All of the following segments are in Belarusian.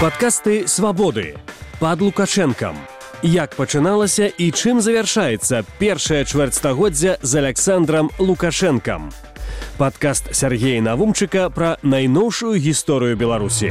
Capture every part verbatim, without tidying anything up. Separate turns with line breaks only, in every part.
Падкасты «Свабоды» пад Лукашэнкам. Як пачыналася і чым завяршаецца першае чвэрцьстагоддзя з Аляксандрам Лукашэнкам. Падкаст Сергея Навумчыка пра найноўшую гісторыю Беларусі.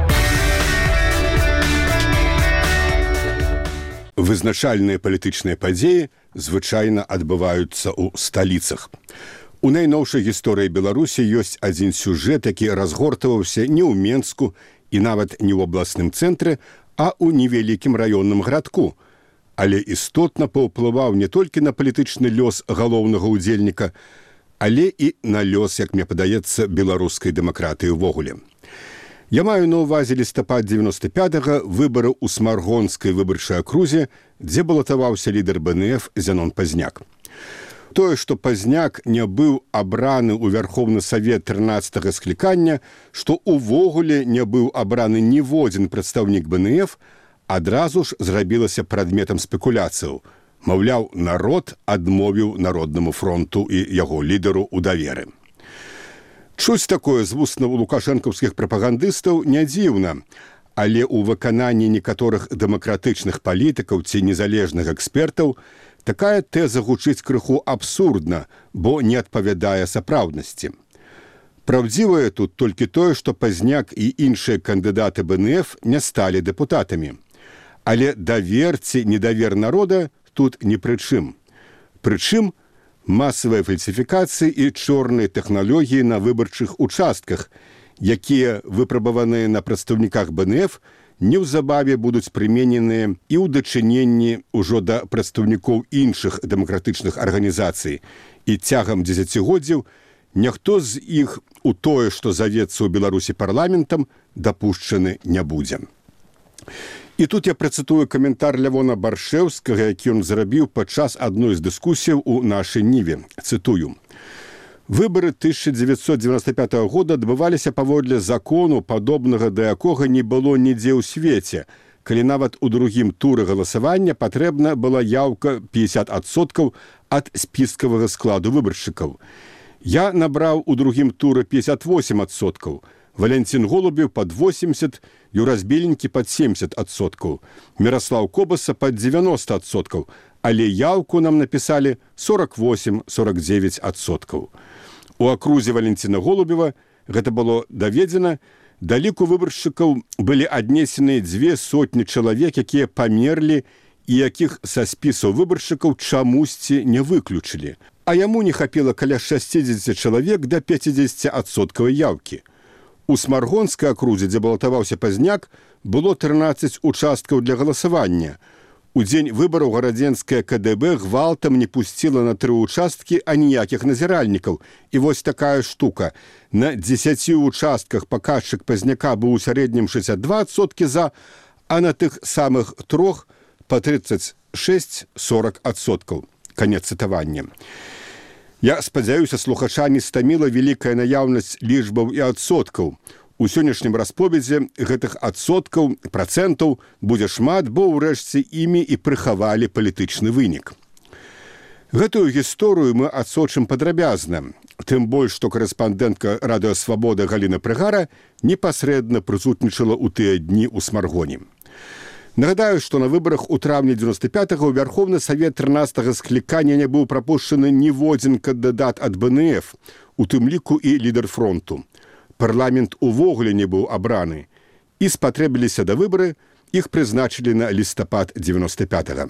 Вызначальныя палітычныя падзеі звычайна адбываюцца ў сталіцах. У найноўшай гісторыі Беларусі ёсць адзін сюжэт, які разгортаваўся не ў Менску і нават не ў абласным цэнтры, а ў невялікім раённым гарадку. Але істотна паўплываў не толькі на палітычны лёс галоўнага ўдзельніка, але і на лёс, як мне падаецца, беларускай дэмакратыі ўвогуле. Я маю на ўвазе лістапад дзевяноста пятага выбары ў Смаргонскай выбарчай акрузе, дзе балатаваўся лідар бэ эн эф Зянон Пазняк. Тое, што Пазняк не быў абраны ў Вярхоўны Савет трынаццатага склікання, што ўвогуле не быў абраны ніводзін прадстаўнік бэ эн эф, адразу ж зрабілася прадметам спекуляцыяў. Маўляў, народ адмовіў Народнаму фронту і яго лідару ў даверы. Чуць такое з вуснаў лукашэнкаўскіх прапагандыстаў не дзіўна, але ў выкананні некаторых дэмакратычных палітыкаў ці незалежных экспертаў такая тэза гучыць крыху абсурдна, бо не адпавядае сапраўднасці. Праўдзівае тут толькі тое, што Пазняк і іншыя кандыдаты бэ эн эф не сталі дэпутатамі. Але давер ці недавер народа тут ні пры чым. Прычым, масавыя фальсіфікацыі і чорныя тэхналогіі на выбарчых участках, якія выпрабаваныя на прадстаўніках бэ эн эф, неўзабаве будуць прымененыя і ў дачыненні ўжо да прадстаўнікоў іншых дэмакратычных арганізацый. І цягам дзесяцігоддзяў ніхто з іх у тое, што завецца ў Беларусі парламентам, дапушчаны не будзе. І тут я працытую каментар Лявона Баршэўскага, які ён зрабіў падчас адной з дыскусіяў у нашай ніве. Цытую. Выбары тысяча дзевяцьсот дзевяноста пятага года адбываліся паводле закону, падобнага да якога не было нідзе ў свеце, калі нават у другім туры галасавання патрэбна была яўка пятьдесят адсоткаў ад спіскавага складу выбаршчыкаў. Я набраў у другім туры пятьдесят восемь адсоткаў, Валянцін Голубеў пад восемьдесят, Юрас Беленькі пад семьдесят адсоткаў, Міраслаў Кобаса пад девяносто адсоткаў, але яўку нам напісалі сорок восемь - сорок девять адсоткаў. У акрузе Валянціна Голубева гэта было даведзена, да ліку выбаршчыкаў былі аднесеныя дзве сотні чалавек, якія памерлі і якіх са спісаў выбаршчыкаў чамусьці не выключылі. А яму не хапіла каля шестьдесят чалавек да пятьдесят адсоткавай яўкі. У Смаргонскай акрузе, дзе балатаваўся Пазняк, было трынаццаць участкаў для галасавання. У дзень выбараў гарадзенская ка дэ бэ гвалтам не пусціла на тры участкі аніякіх назіральнікаў. І вось такая штука. На дзесяці участках паказчык Пазняка быў у сярэднім шэсцьдзесят два адсоткі за, а на тых самых трох па тридцать шесть - сорок адсоткаў. Канец цытавання. Я спадзяюся, слухача не стаміла вялікая наяўнасць лічбаў і адсоткаў. У сённяшнім расповедзе гэтых адсоткаў, працэнтаў будзе шмат, бо ўрэшце імі і прыхавалі палітычны вынік. Гэтую гісторыю мы адсочым падрабязна, тым больш, што корэспандэнтка радыё «Свабода» Галіна Прыгара непасрэдна прысутнічала ў тыя дні ў Смаргоне. Нагадаю, што на выбарах у траўні дзевяноста пятага ў Вярхоўны Савет трынаццатага склікання не быў прапушчаны ніводзін кандыдат ад бэ эн эф, у тым ліку і лідар фронту. Парламент увогуле не быў абраны, і спатрэбіліся да выбары, іх прызначылі на лістапад дзевяноста пятага.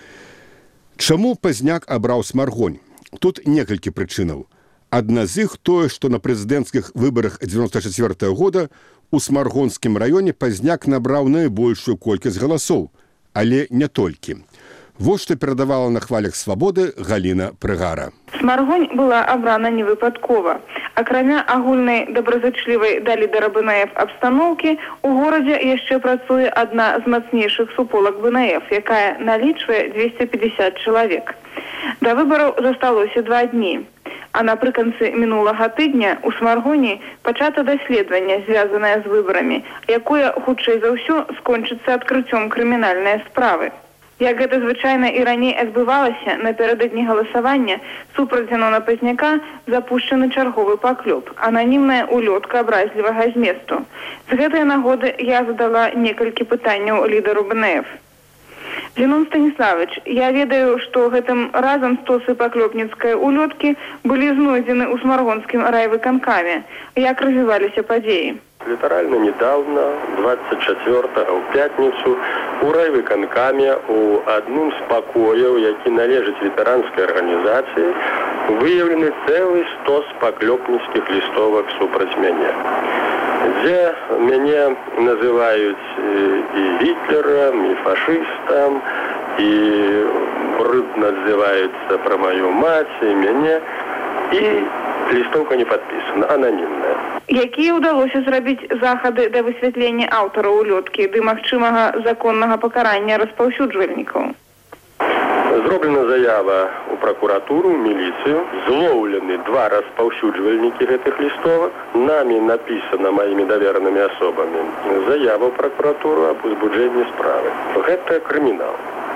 Чаму Пазняк абраў Смаргонь? Тут некалькі прычынаў. Адна з іх тое, што на прэзідэнцкіх выбарах дзевяноста чацвёртага года у Смаргонскім раёне Пазняк набраў найбольшую колькасць галасоў, але не толькі. Вось што перадавала на хвалях «Свабоды» Галіна Прыгара.
Смаргонь была абрана невыпадкова. Акрамя агульнай добразычлівай да лідара бэ эн эф абстаноўкі, у горадзе яшчэ працуе адна з мацнейшых суполак бэ эн эф, якая налічвае двести пятьдесят чалавек. Да выбараў засталося два дні. А напрыканцы мінулага тыдня у Смаргоні пачата даследаванне, звязанае з выбарамі, якое, хутчэй за ўсё, скончыцца адкрыццём крымінальнай справы. Як гэта звычайна і раней адбывалася, напярэдадні галасавання супраць Зянона Пазняка запушчаны чарговы паклёп, ананімная улётка абразлівага зместу. З гэтай нагоды я задала некалькі пытанняў лідару бэ эн эф. Зянон Станіславович, я ведаю, што гэтым разам стосы паклёпніцкай улёткі былі знойдзены ў Смаргонскім райвыканкаме. Як развіваліся падзеі?
Літаральна недавно, двадцать четвёртого, в пятницу, у райвыканкаме у адным з пакояў, які належыць ветэранскай арганізацыі, выяўлены цэлы стос паклёпніцкіх лістовак супраць мяне, дзе мяне называюць і гітлерам, і фашыстам, і брудна адзываюцца пра маю маці, і мяне, і лістовка не падпісана, ананімная.
Якія ўдалося зрабіць захады да высвятлення аўтара улёткі ды магчымага законнага пакарання распаўсюджвальнікаў?
Зроблена заява ў пракуратуру, ў міліцыю, злоўлены два распаўсюджвальнікі гэтых лістовак, намі напісана маімі даверанымі асобамі заява ў пракуратуру аб узбуджэнні справы. Гэта крымінал.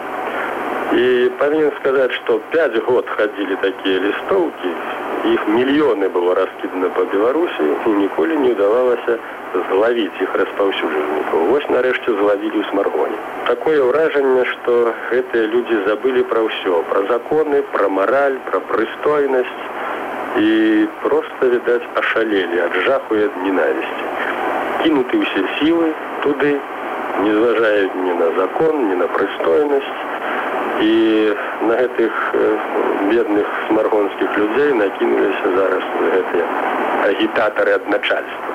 І павінен сказаць, што пяць год хадзілі такія лістоўкі, іх мільёны было раскідана па Беларусі, і ніколі не ўдавалася злавіць іх распаўсюджвальнікаў. Вось нарэшце злавілі ў Смаргоне. Такое ўражанне, што гэтыя людзі забылі пра ўсё, пра законы, пра мараль, пра прыстойнасць і проста, відаць, ашалелі ад жаху і ад ненавісці. Кінуты ўсе сілы туды, не зважаюць ні на закон, ні на прыстойнасць. І на гэтых бедных смаргонскіх людзей накінуліся зараз гэтыя агітатары ад начальства.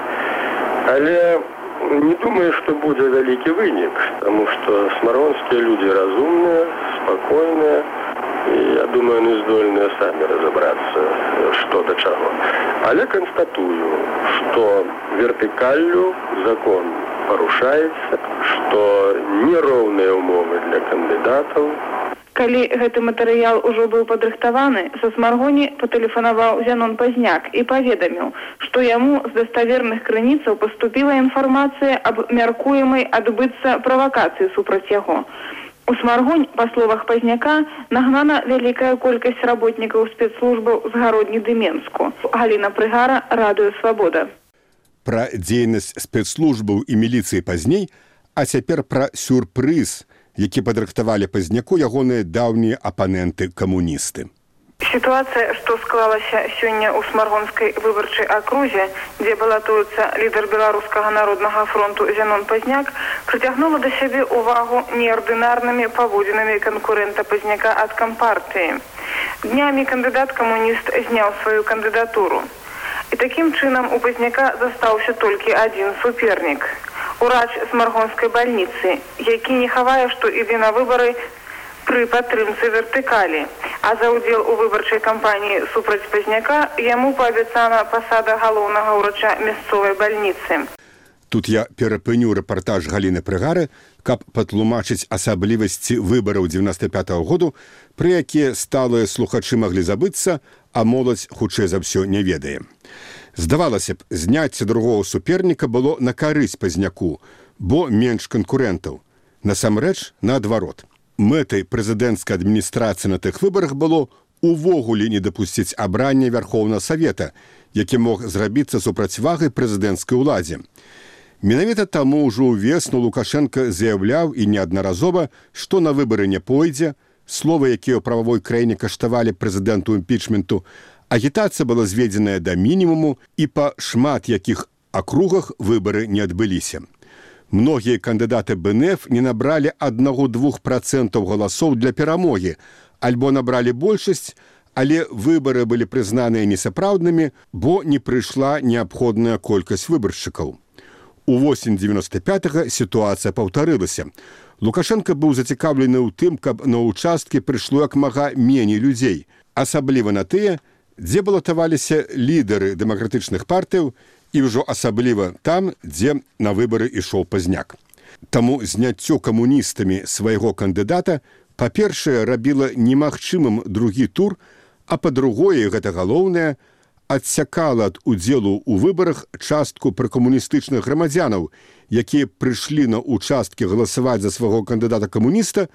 Але не думаю, што будзе вялікі вынік, таму што смаргонскія людзі разумныя, спакойныя, і я думаю, не здольныя самі разабрацца, што да чаго. Але канстатую, што вертыкаллю закон парушаецца, што нероўныя ўмовы для кандыдатаў.
Калі гэты матэрыял ужо быў падрыхтаваны, са Смаргоні патэлефанаваў Зянон Пазняк і паведаміў, што яму з даставерных крыніцаў паступіла інфармацыя аб мяркуемай адбыцца правакацыі супраць яго. У Смаргонь, па словах Пазняка, нагнана вялікая колькасць работнікаў спецслужбаў з Гародні ды Менску. Галіна Прыгара, Радыё Свабода.
Пра дзейнасць спецслужбаў і міліцыі пазней, а цяпер пра сюрпрыз, які падрыхтавалі Пазняку ягоныя даўнія апаненты-камуністы.
Сітуацыя, што склалася сёння ў Смаргонскай выбарчай акрузе, дзе балатуецца лідар Беларускага народнага фронту Зянон Пазняк, прыцягнула да сябе ўвагу неардынарнымі паводзінамі канкурэнта Пазняка ад кампартыі. Днямі кандыдат-камуніст зняў сваю кандыдатуру. І такім чынам у Пазняка застаўся толькі адзін супернік. Урач Смаргонскай бальніцы, які не хавае, што ідзе на выбары пры падтрымцы вертыкалі. А за ўдзел у выбарчай кампаніі супраць Пазняка яму паабяцана пасада галоўнага ўрача мясцовай бальніцы.
Тут я перапыню рэпартаж Галіны Прыгары, каб патлумачыць асаблівасці выбараў дзевяноста пятага году, пры якія сталыя слухачы маглі забыцца, а моладзь хутчэй за ўсё не ведае. Здавалася б, зняцце другого суперніка было на карысць Пазняку, бо менш канкурэнтаў. Насамрэч, наадварот. Мэтай прэзідэнцкай адміністрацыі на тых выбарах было увогуле не дапусціць абрання Вярхоўнага Савета, які мог зрабіцца супрацьвагай прэзідэнцкай уладзе. Менавіта таму ўжо ўвесну Лукашенка заяўляў і неаднаразова, што на выбары не пойдзе, словы, якія ў прававой краіне каштавалі прэзідэнту імпічменту, агітацыя была зведзеная да мінімуму і па шмат якіх акругах выбары не адбыліся. Многія кандыдаты бэ эн эф не набралі аднаго-двух працэнтаў галасоў для перамогі, альбо набралі большасць, але выбары былі прызнаныя несапраўднымі, бо не прыйшла неабходная колькасць выбаршчыкаў. У восень дзевяноста пятага сітуацыя паўтарылася. Лукашенко быў зацікаўлены ў тым, каб на ўчасткі прыйшло як мага меней людзей, асабліва на тыя, дзе балатаваліся лідары дэмакратычных партыяў і ўжо асабліва там, дзе на выбары ішоў Пазняк. Таму зняццё камуністамі свайго кандыдата, па-першае, рабіла немагчымым другі тур, а па-другое, гэта галоўнае, адсякала ад удзелу ў выбарах частку пракамуністычных грамадзянаў, якія прыйшлі на ўчасткі галасаваць за свайго кандыдата-камуніста,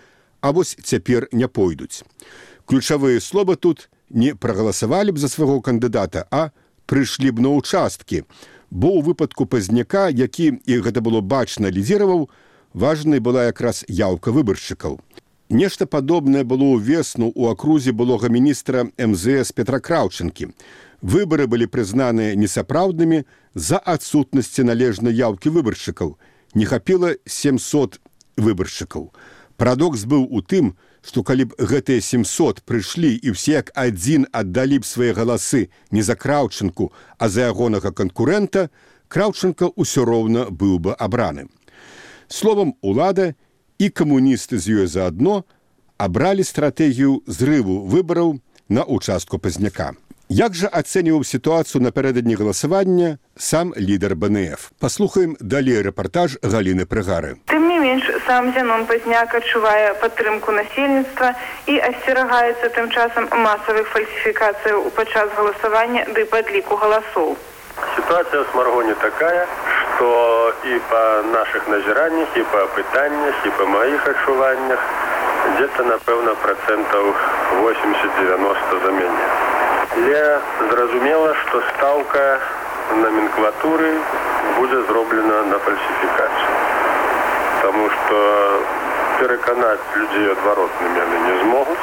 а вось цяпер не пойдуць. Ключавыя словы тут не прагаласавалі б за свайго кандыдата, а прыйшлі б на ўчасткі, бо ў выпадку Пазняка, які, і гэта было бачна, лідзіраваў, важнай была якраз яўка выбаршчыкаў. Нешта падобнае было ўвесну ў акрузе былога міністра эм зэ эс Петра Краўчэнкі. Выбары былі прызнаныя несапраўднымі з-за адсутнасці належнай яўкі выбаршчыкаў. Не хапіла сямсот выбаршчыкаў. Парадокс быў у тым, што калі б гэтыя сямсот прыйшлі і ўсе як адзін аддалі б свае галасы не за Краўчэнку, а за ягонага канкурэнта, Краўчэнка ўсё роўна быў бы абраны. Словам, улада і камуністы з ёй заадно абралі стратэгію зрыву выбараў на ўчастку Пазняка. Як жа ацэньваў сітуацыю напярэдадні галасавання сам лідар бэ эн эф? Паслухаем далей рэпартаж Галіны Прыгары.
Тым не менш, сам Зянон Пазняк адчувае падтрымку насельніцтва і асцерагаецца тым часам масавых фальсіфікацыяў падчас галасавання ды падліку галасоў.
Ситуация в Сморгоне такая, что и по наших назираннях, и по опытаниях, и по моих отчуваннях где-то, напевно, процентов восемьдесят-девяносто замене. Я зразумела, что ставка номенклатуры будет зроблена на фальсификацию. Потому что переконать людей отворотными они не смогут.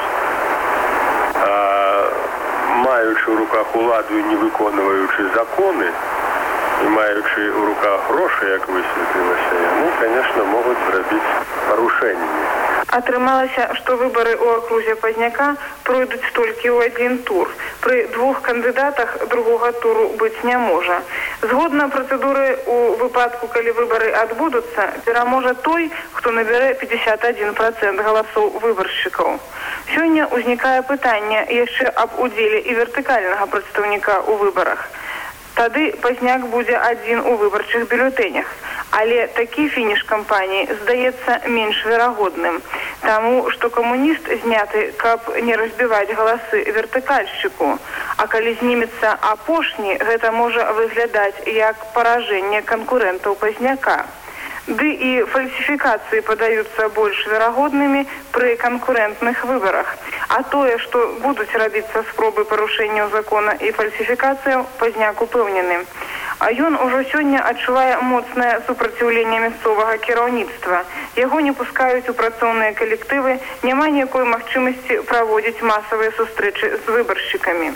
А маючи в руках уладу і не виконуючи закони, і маючи в руках гроші, як висвітлилося, вони, звісно, можуть зробити порушення.
Атрымалася, што выбары ў акрузе Пазняка пройдуць толькі ў адзін тур. Пры двух кандыдатах другога туру быць не можа. Згодна працэдуры ў выпадку, калі выбары адбудуцца, пераможа той, хто набярэ пятьдесят один процент галасоў выбаршчыкаў. Сёння ўзнікае пытанне яшчэ аб удзеле і вертыкальнага прадстаўніка ў выбарах. Тады Пазняк будзе адзін у выбарчых бюлетэнях. Але такі фініш кампаніі здаецца менш верагодным, таму што камуніст зняты, каб не разбіваць галасы вертыкальшчыку. А калі знімецца апошні, гэта можа выглядаць як паражэнне канкурэнтаў Пазняка. Ды і фальсіфікацыі падаюцца больш верагоднымі пры канкурэнтных выбарах. А тое, што будуць рабіцца спробы парушэнняў закона і фальсіфікацыяў, Пазняк упэўнены. А ён ужо сёння адчувае моцнае супраціўленне мясцовага кіраўніцтва. Яго не пускаюць у працоўныя калектывы, няма ніякой магчымасці праводзіць масавыя сустрэчы з выбаршчыкамі.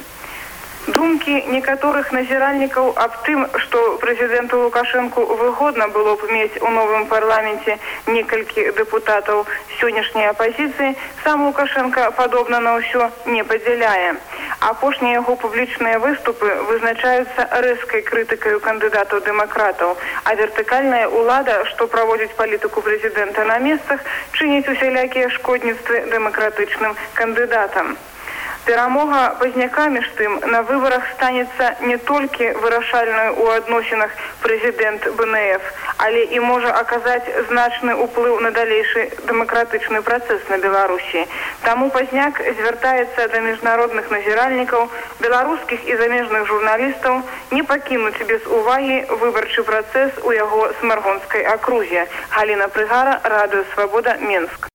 Думкі некаторых назіральнікаў аб тым, што прэзідэнту Лукашэнку выгодна было б мець у новым парламенце некалькі дэпутатаў сённяшняй апазіцыі, сам Лукашенко, падобна на ўсё, не падзяляе. Апошнія яго публічныя выступы вызначаюцца рэзкай крытыкаю кандыдатаў дэмакратаў, а вертыкальная ўлада, што праводзіць палітыку прэзідэнта на месцах, чыніць усялякія шкодніцтвы дэмакратычным кандыдатам. Перамога Пазняка, між тым, на выбарах станецца не толькі вырашальнай у адносінах прэзідэнт бэ эн эф, але і можа аказаць значны ўплыў на далейшы дэмакратычны працэс на Беларусі. Таму Пазняк звяртаецца да міжнародных назіральнікаў, беларускіх і замежных журналістаў не пакінуць без увагі выбарчы працэс у яго Смаргонскай акрузе. Галіна Прыгара, Радыё Свабода, Менск.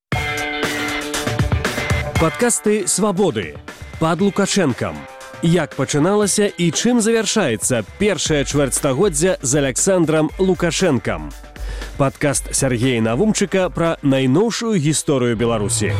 Падкасты «Свабоды» пад Лукашэнкам. Як пачыналася і чым завяршаецца першае чвэрцьстагоддзя з Аляксандрам Лукашэнкам. Падкаст Сяргея Навумчыка пра найноўшую гісторыю Беларусі.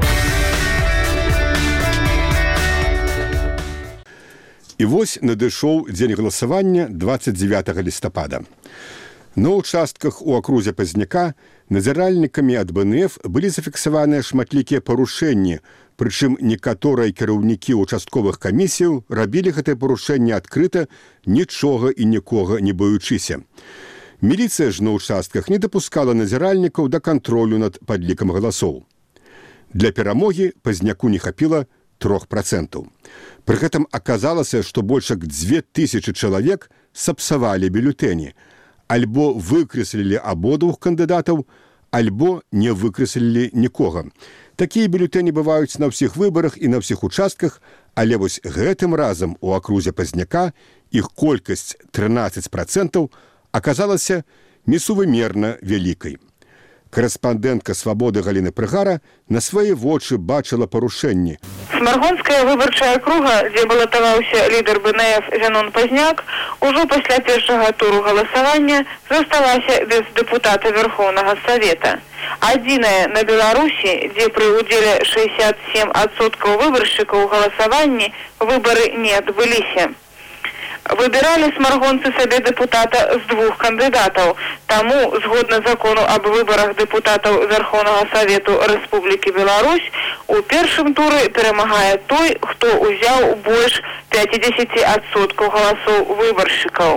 І вось надышоў дзень галасавання дваццаць дзевятага лістапада. На ўчастках у акрузе Пазняка назіральнікамі ад бэ эн эф былі зафіксаваныя шматлікія парушэнні, прычым некаторыя кіраўнікі ўчастковых камісіяў рабілі гэтае парушэнне адкрыта, нічога і нікога не баючыся. Міліцыя ж на ўчастках не дапускала назіральнікаў да кантролю над падлікам галасоў. Для перамогі Пазняку не хапіла трох процентаў. Пры гэтым аказалася, што больш як дзве тысячы чалавек сапсавалі бюлетэні, альбо выкрэслілі абодвух кандыдатаў, альбо не выкрэслілі нікога. Такія бюлетэні бываюць на ўсіх выбарах і на ўсіх участках, але вось гэтым разам у акрузе Пазняка іх колькасць трынаццаць процентаў аказалася несувымерна вялікай. Корэспандэнтка «Свабоды» Галіна Прыгара на свае вочы бачыла парушэнні.
Смаргонская выбарчая акруга, дзе балатаваўся лідар БНФ Зянон Пазняк, ужо пасля першага туру галасавання засталася без дэпутата Верховнага Савета. Адзіная на Беларусі, дзе пры ўдзеле шэсцьдзесят сем адсоткаў выбаршчыкаў у галасаванні выбары не адбыліся. Выбіралі смаргонцы сабе дэпутата з двух кандыдатаў. Таму, згодна закону аб выбарах дэпутатаў Верховнага Савету Рэспублікі Беларусь, у першым туры перамагае той, хто ўзяў больш пяцьдзесят адсоткаў галасоў выбаршчыкаў.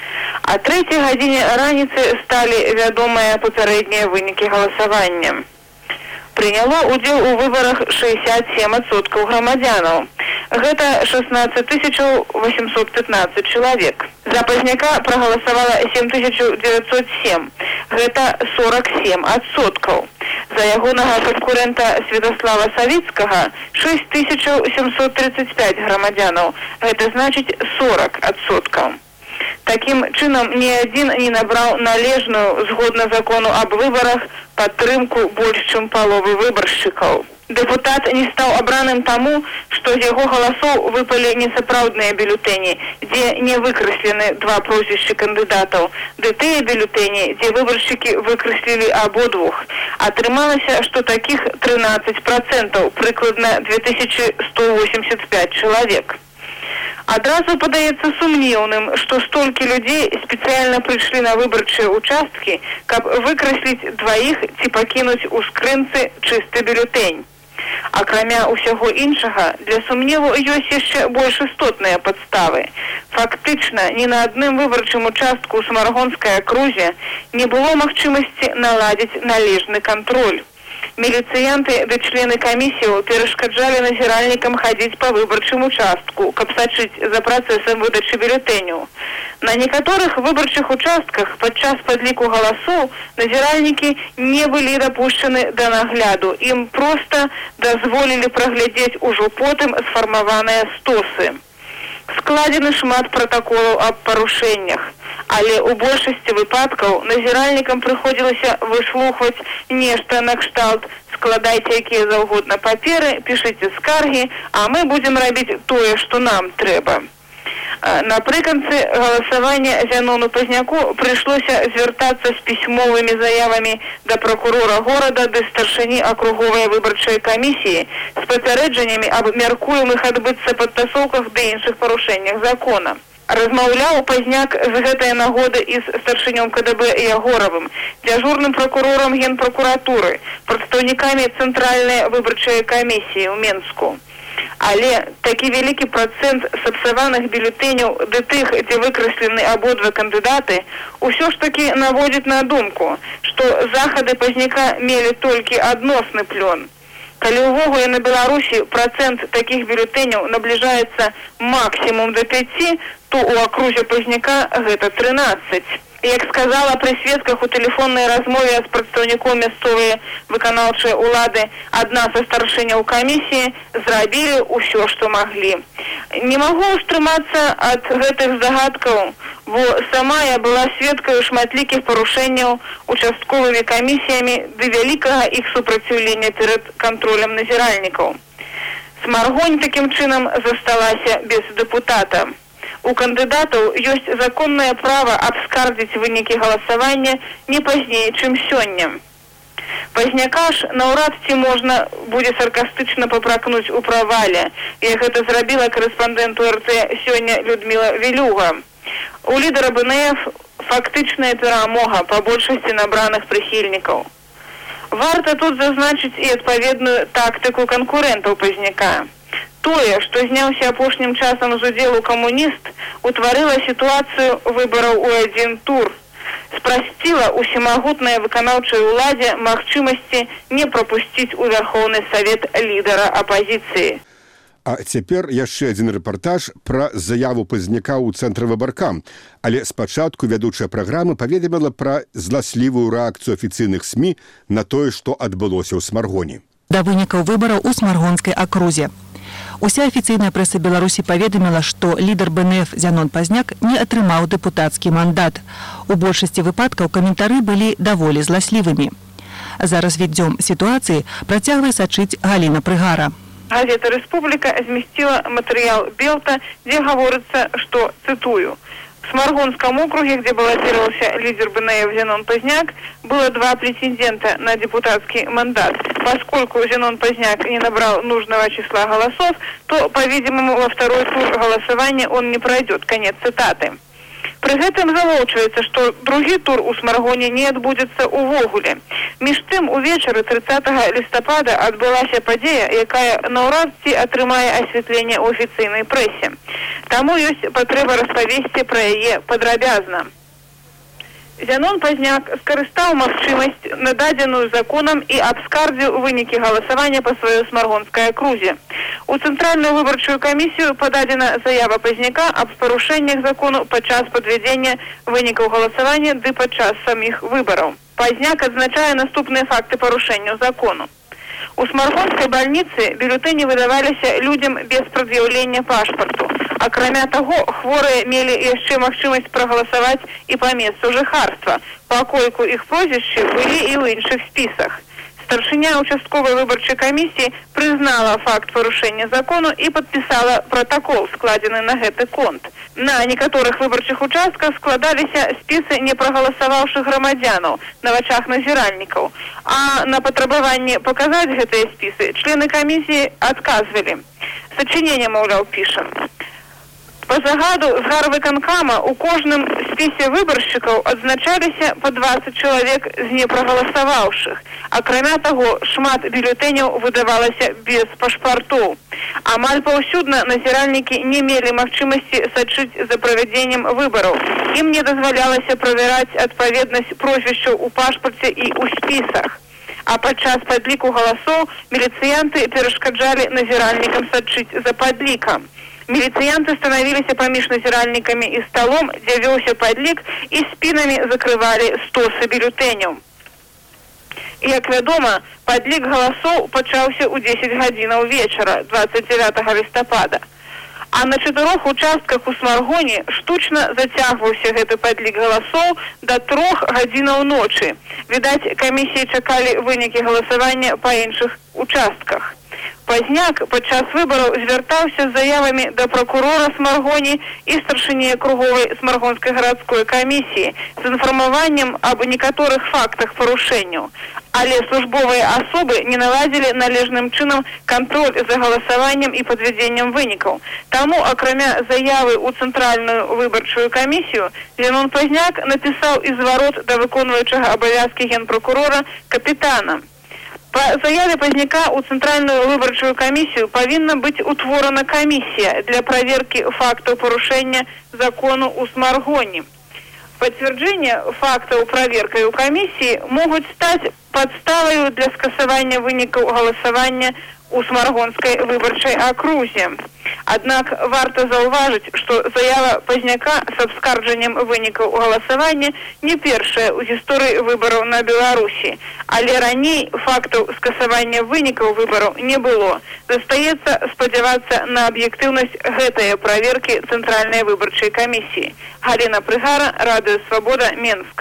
А трэцяй гадзіне раніцы сталі вядомыя папярэднія вынікі галасавання. Прыняло ўдзел у выбарах шэсцьдесят сем адсоткаў грамадзянаў. Гэта шестнадцать тысяч восемьсот пятнадцать чалавек. За Пазняка прагаласавала семь тысяч девятьсот семь. Гэта сорок семь адсоткаў. За ягонага канкурэнта Святослава Савіцкага шесть тысяч семьсот тридцать пять грамадзянаў. Гэта значыць сорок адсоткаў. Такім чынам ні адзін не набраў належную, згодна закону аб выбарах, падтрымку больш чым паловы выбаршчыкаў. Дэпутат не стаў абраным таму, што з яго галасоў выпалі несапраўдныя бюлетэні, дзе не выкрэслены два прозвішчы кандыдатаў, ды тыя бюлетэні, дзе выбаршчыкі выкрэслілі абодвух. Атрымалася, што такіх тринадцать процентов, прыкладна две тысячи сто восемьдесят пять чалавек. Адразу падаецца сумнеўным, што столькі людзей спецыяльна прыйшлі на выбарчыя участкі, каб выкрэсліць дваіх ці пакінуць у скрынцы чысты бюлетень. Акрамя ўсяго іншага, для сумневу ёсць яшчэ больш істотныя падставы. Фактычна, ні на адным выбарчым участку ў Смаргонскай акрузе не было магчымасці наладзіць належны кантроль. Міліцыянты ды члены камісіяў перашкаджалі назіральнікам хадзіць па выбарчым участку, каб сачыць за працэсам выдачы бюлетэняў. На некаторых выбарчых участках падчас падліку галасоў назіральнікі не былі дапушчаны да нагляду. Ім проста дазволілі праглядзець ужо потым сфармаваныя стосы. Складзены шмат пратаколаў аб парушэннях, але ў большасці выпадкаў назіральнікам прыходзілася выслухваць нешта накшталт: складайце якія заўгодна паперы, пішыце скаргі, а мы будзем рабіць тое, што нам трэба. Напрыканцы галасавання Зянону Пазняку прыйшлося звяртацца з пісьмовымі заявамі да пракурора горада ды старшыні акруговай выбарчай камісіі з папярэджаннямі аб мяркуемых адбыцца падтасоўках ды іншых парушэннях закона. Размаўляў Пазняк з гэтай нагоды і з старшынём ка дэ бэ Ягоравым, дзяжурным пракурорам генпракуратуры, прадстаўнікамі цэнтральнай выбарчай камісіі ў Менску. Але такі вялікі працэнт сапсаваных бюлетэняў ды тых, дзе выкрэслены абодва кандыдаты, усё ж такі наводзіць на думку, што захады Пазняка мелі толькі адносны плён. Калі ўвогуле на Беларусі працэнт такіх бюлетэняў набліжаецца максімум да пяці, то ў акрузе Пазняка гэта трынаццаць. Як сказала пры сведках у тэлефоннай размове з прадстаўніком мясцовай выканаўчай улады адна са старшыняў камісіі, зрабілі ўсё, што маглі. Не магу ўстрымацца ад гэтых загадкаў, бо сама я была сведкаю шматлікіх парушэнняў участковымі камісіямі ды вялікага іх супраціўлення перад кантролем назіральнікаў. Смаргонь такім чынам засталася без дэпутата. У кандыдатаў ёсць законнае права абскардзіць вынікі галасавання не пазней, чым сёння. Пазняка ж наўрад ці можна будзе саркастычна папракнуць у правале, як гэта зрабіла корэспандэнт у эр тэ сёння Людміла Вілюга. У лідара бэ эн эф фактычная перамога па большасці набраных прыхільнікаў. Варта тут зазначыць і адпаведную тактыку канкурэнтаў Пазняка. Тое, што зняўся апошнім часам з удзелу камуніст, утварыла сітуацыю выбараў у адзін тур. Спрасціла усімагутнай выканаўчай уладзе магчымасці не прапусціць у Верховны Савет лідара апазіцыі.
А цяпер яшчэ адзін рэпартаж пра заяву Пазняка ў цэнтры выбарка. Але спачатку вядучая праграмы паведаміла пра зласлівую рэакцыю афіцыйных СМІ на тое, што адбылося ў Смаргоні.
Да вынікаў выбараў у Смаргонскай акрузе. Уся афіцыйная прэса Беларусі паведаміла, што лідар бэ эн эф Зянон Пазняк не атрымаў дэпутацкі мандат. У большасці выпадкаў каментары былі даволі зласлівымі. За развіццём сітуацыі працягвае сачыць Галіна Прыгара.
Газета «Республика» зместила материал Белта, где говорится, что, цитую, в Сморгонском округе, где баллотировался лидер БНФ Зенон Поздняк, было два претендента на депутатский мандат. Поскольку Зенон Поздняк не набрал нужного числа голосов, то, по-видимому, во второй тур голосования он не пройдет. Конец цитаты. При гэтым заволчваецца, што другі тур у Смаргоне не адбудзецца ўвогуле. Між тым, увечары трыццатага лістапада адбылася падзея, якая наўрад ці атрымае асвятленне ў афіцыйнай прэсе. Таму ёсць патрэба распавесці пра яе падрабязна. Зянон Пазняк скарыстаў магчымасць, нададзеную законам, і абскардзіў вынікі галасавання па сваёй Смаргонскай акрузе. У Цэнтральную выбарчую камісію пададзена заява Пазняка аб парушэннях закону падчас падвядзення вынікаў галасавання ды падчас саміх выбараў. Пазняк адзначае наступныя факты парушэнняў закону. У Смаргонскай бальніцы бюлетэні выдаваліся людзям без прад'яўлення пашпарту. Акрамя таго, хворыя мелі яшчэ магчымасць прагаласаваць і па месцу жыхарства, паколькі іх прозвішчы былі і ў іншых спісах. Старшыня участковай выбарчай камісіі прызнала факт парушэння закону і падпісала пратакол, складзены на гэты конт. На некаторых выбарчых участках складаліся спісы непрагаласаваўшых грамадзянаў на вачах назіральнікаў, а на патрабаванне паказаць гэтыя спісы члены камісіі адказвалі. Сачыненне, маўляў, пішам. По загаду з гарвыканкама у кожным спісе выбаршчыкаў адзначаліся па дваццаць чалавек з непрагаласаваўшых. Акрамя таго, шмат бюлетэняў выдавалася без пашпартоў. Амаль паўсюдна назіральнікі не мелі магчымасці сачыць за правядзеннем выбараў. Ім не дазвалялася правяраць адпаведнасць прозвішчаў у пашпарце і ў спісах. А падчас падліку галасоў міліцыянты перашкаджалі назіральнікам сачыць за падлікам. Міліцыянты станавіліся паміж назіральнікамі і сталом, дзе вёўся падлік, і спінамі закрывалі стосы бюлетэняў. І, як вядома, падлік галасоў пачаўся ў дзесяць гадзінаў вечара, дваццаць дзявятага лістапада. А на чатырох участках у Смаргоне штучна зацягваўся гэты падлік галасоў да трох гадзінаў ночы. Відаць, камісіі чакалі вынікі галасавання па іншых участках. Пазняк падчас выбараў звяртаўся з заявамі да пракурора Смаргоні і старшыні акруговай Смаргонскай гарадской камісіі з інфармаваннем аб некаторых фактах парушэнняў. Але службовыя асобы не наладзілі належным чынам кантроль за галасаваннем і падвядзеннем вынікаў. Таму, акрамя заявы ў Цэнтральную выбарчую камісію, Зенон Пазняк напісаў і зварот да выконваючага абавязкі генпракурора капітана. По заяве Пазняка у Цэнтральную выбарчую камісію павінна быць утворана камісія для праверкі фактаў парушэння закону ў Смаргоне. Пацвярджэнне фактаў праверкай у камісіі могуць стаць падставаю для скасавання вынікаў галасавання у Смаргонскай выбарчай акрузе. Аднак варта заўважыць, што заява Пазняка з абскарджаннем вынікаў галасавання не першая ў гісторыі выбараў на Беларусі, але раней фактаў скасавання вынікаў выбараў не было. Застаецца спадзявацца на аб'ектыўнасць гэтае праверкі Цэнтральнай выбарчай камісіі. Галіна Прыгара, Радыё Свабода, Менск.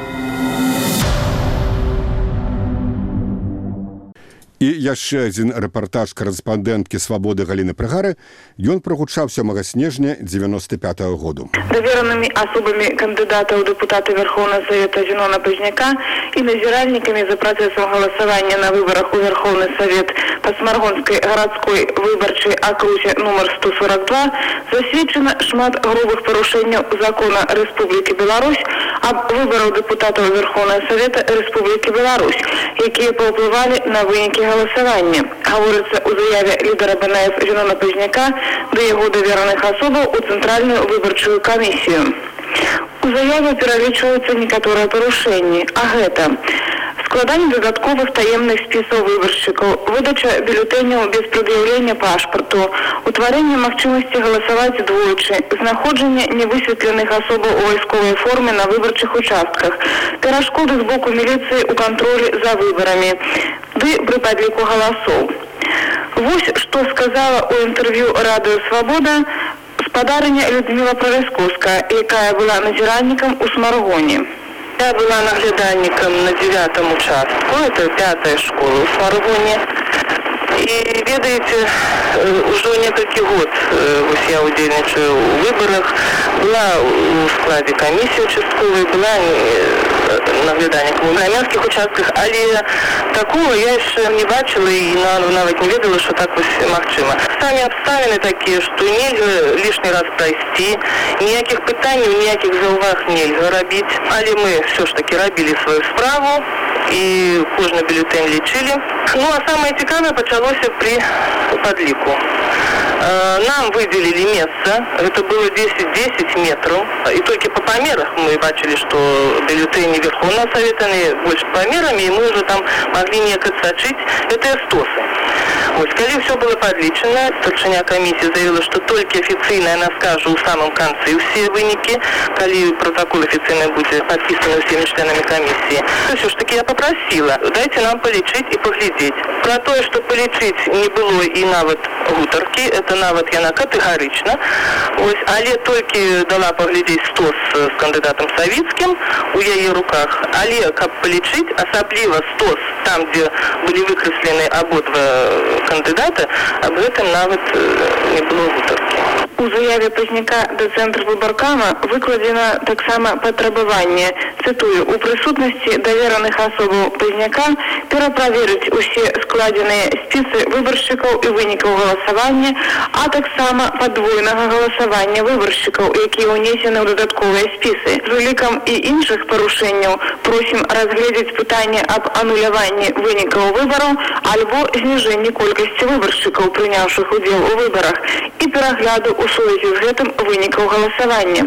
І яшчэ адзін рэпартаж карэспандэнткі «Свабоды» Галіны Прыгары. Ён прагучаў сёмага снежня дзевяносто пятага году.
Даверанымі асобамі кандыдата ў дэпутаты Верховнага Савета Зенона Пазняка і назіральнікамі за працэсам галасавання на выбарах у Верховны Савет па Смаргонскай гарадской выбарчай акрузе нумар сто сорок два засведчана шмат грубых парушэнняў закона Рэспублікі Беларусь аб выбараў дэпутатаў Верховнага Савета Рэспублікі Беларусь, якія паўплывалі на вынікі галасавання. Гаворыцца ў заяве лідара БНФ Зенона Пазняка да яго давераных асобаў у Цэнтральную выбарчую камісію. У заяве пералічваюцца некаторыя парушэнні, а гэта складанне дадатковых таемных спісаў выбаршчыкаў, выдача бюлетэняў без прад'яўлення пашпарту, утварэнне магчымасці галасаваць двойчы, знаходжанне невысветленых асобаў у вайсковай форме на выбарчых участках, перашкоды з боку міліцыі ў кантролі за выбарамі, ды пры падліку галасоў. Вось што сказала ў інтэрв'ю Радыё Свабода спадарыня Людміла Праляскоўская, якая была назіральнікам у Смаргоне.
Я была наглядальником на девятом участку, это пятая школа в Смаргоне. И, ведаете, уже некалькі год вось я удзельнічаю у выборах, была у складзе камісіі участковай, была наглядальником у грамадскіх участках, але такого я яшчэ не бачила і нават не ведала, што так вось магчыма. Самі абставіны такія, што нельга лішні раз прайсці, ніякіх пытанняў, ніякіх заўваг нельга рабіць, але мы все ж таки рабілі сваю справу і кожны бюлетень лічылі. Ну, а самае цікавае пачалося при подліку. Нам выделили место, это было десять-десять метров, и только по померах мы бачили, что бюллетени Верховного Совета больше померами, и мы уже там могли некое сочить, это стосы. Вот, когда все было подличено, старшиня комиссии заявила, что только официально она скажет в самом конце все выники, когда протокол официально будет подписан всеми членами комиссии. Все ж таки я попросила, дайте нам полечить и поглядеть. Про то, что полечить не было и навод гутарки, это навод яна категорично. Ось, але только дала поглядеть стос с кандидатом Савицким у яе руках, але как полечить, особливо стос там, где были выкреслены ободва кандидата, об этом навод не было гутарки.
У заяве Пазняка до Цэнтру выбаркама выкладзена таксама патрабаванне, цытую, у прысутнасці давераных асобаў Пазняка пераправерыць усе складзеныя спісы выбаршчыкаў і вынікаў галасавання, а таксама падвойнага галасавання выбаршчыкаў, якія ўнесены ў дадатковыя спісы. З улікам і іншых парушэнняў просім разгледзець пытанне аб ануляванні вынікаў выбараў альбо зніжэнні колькасці выбаршчыкаў, прыняўшых удзел у выбарах, і перагляду у сувязі з гэтым вынікаў галасавання.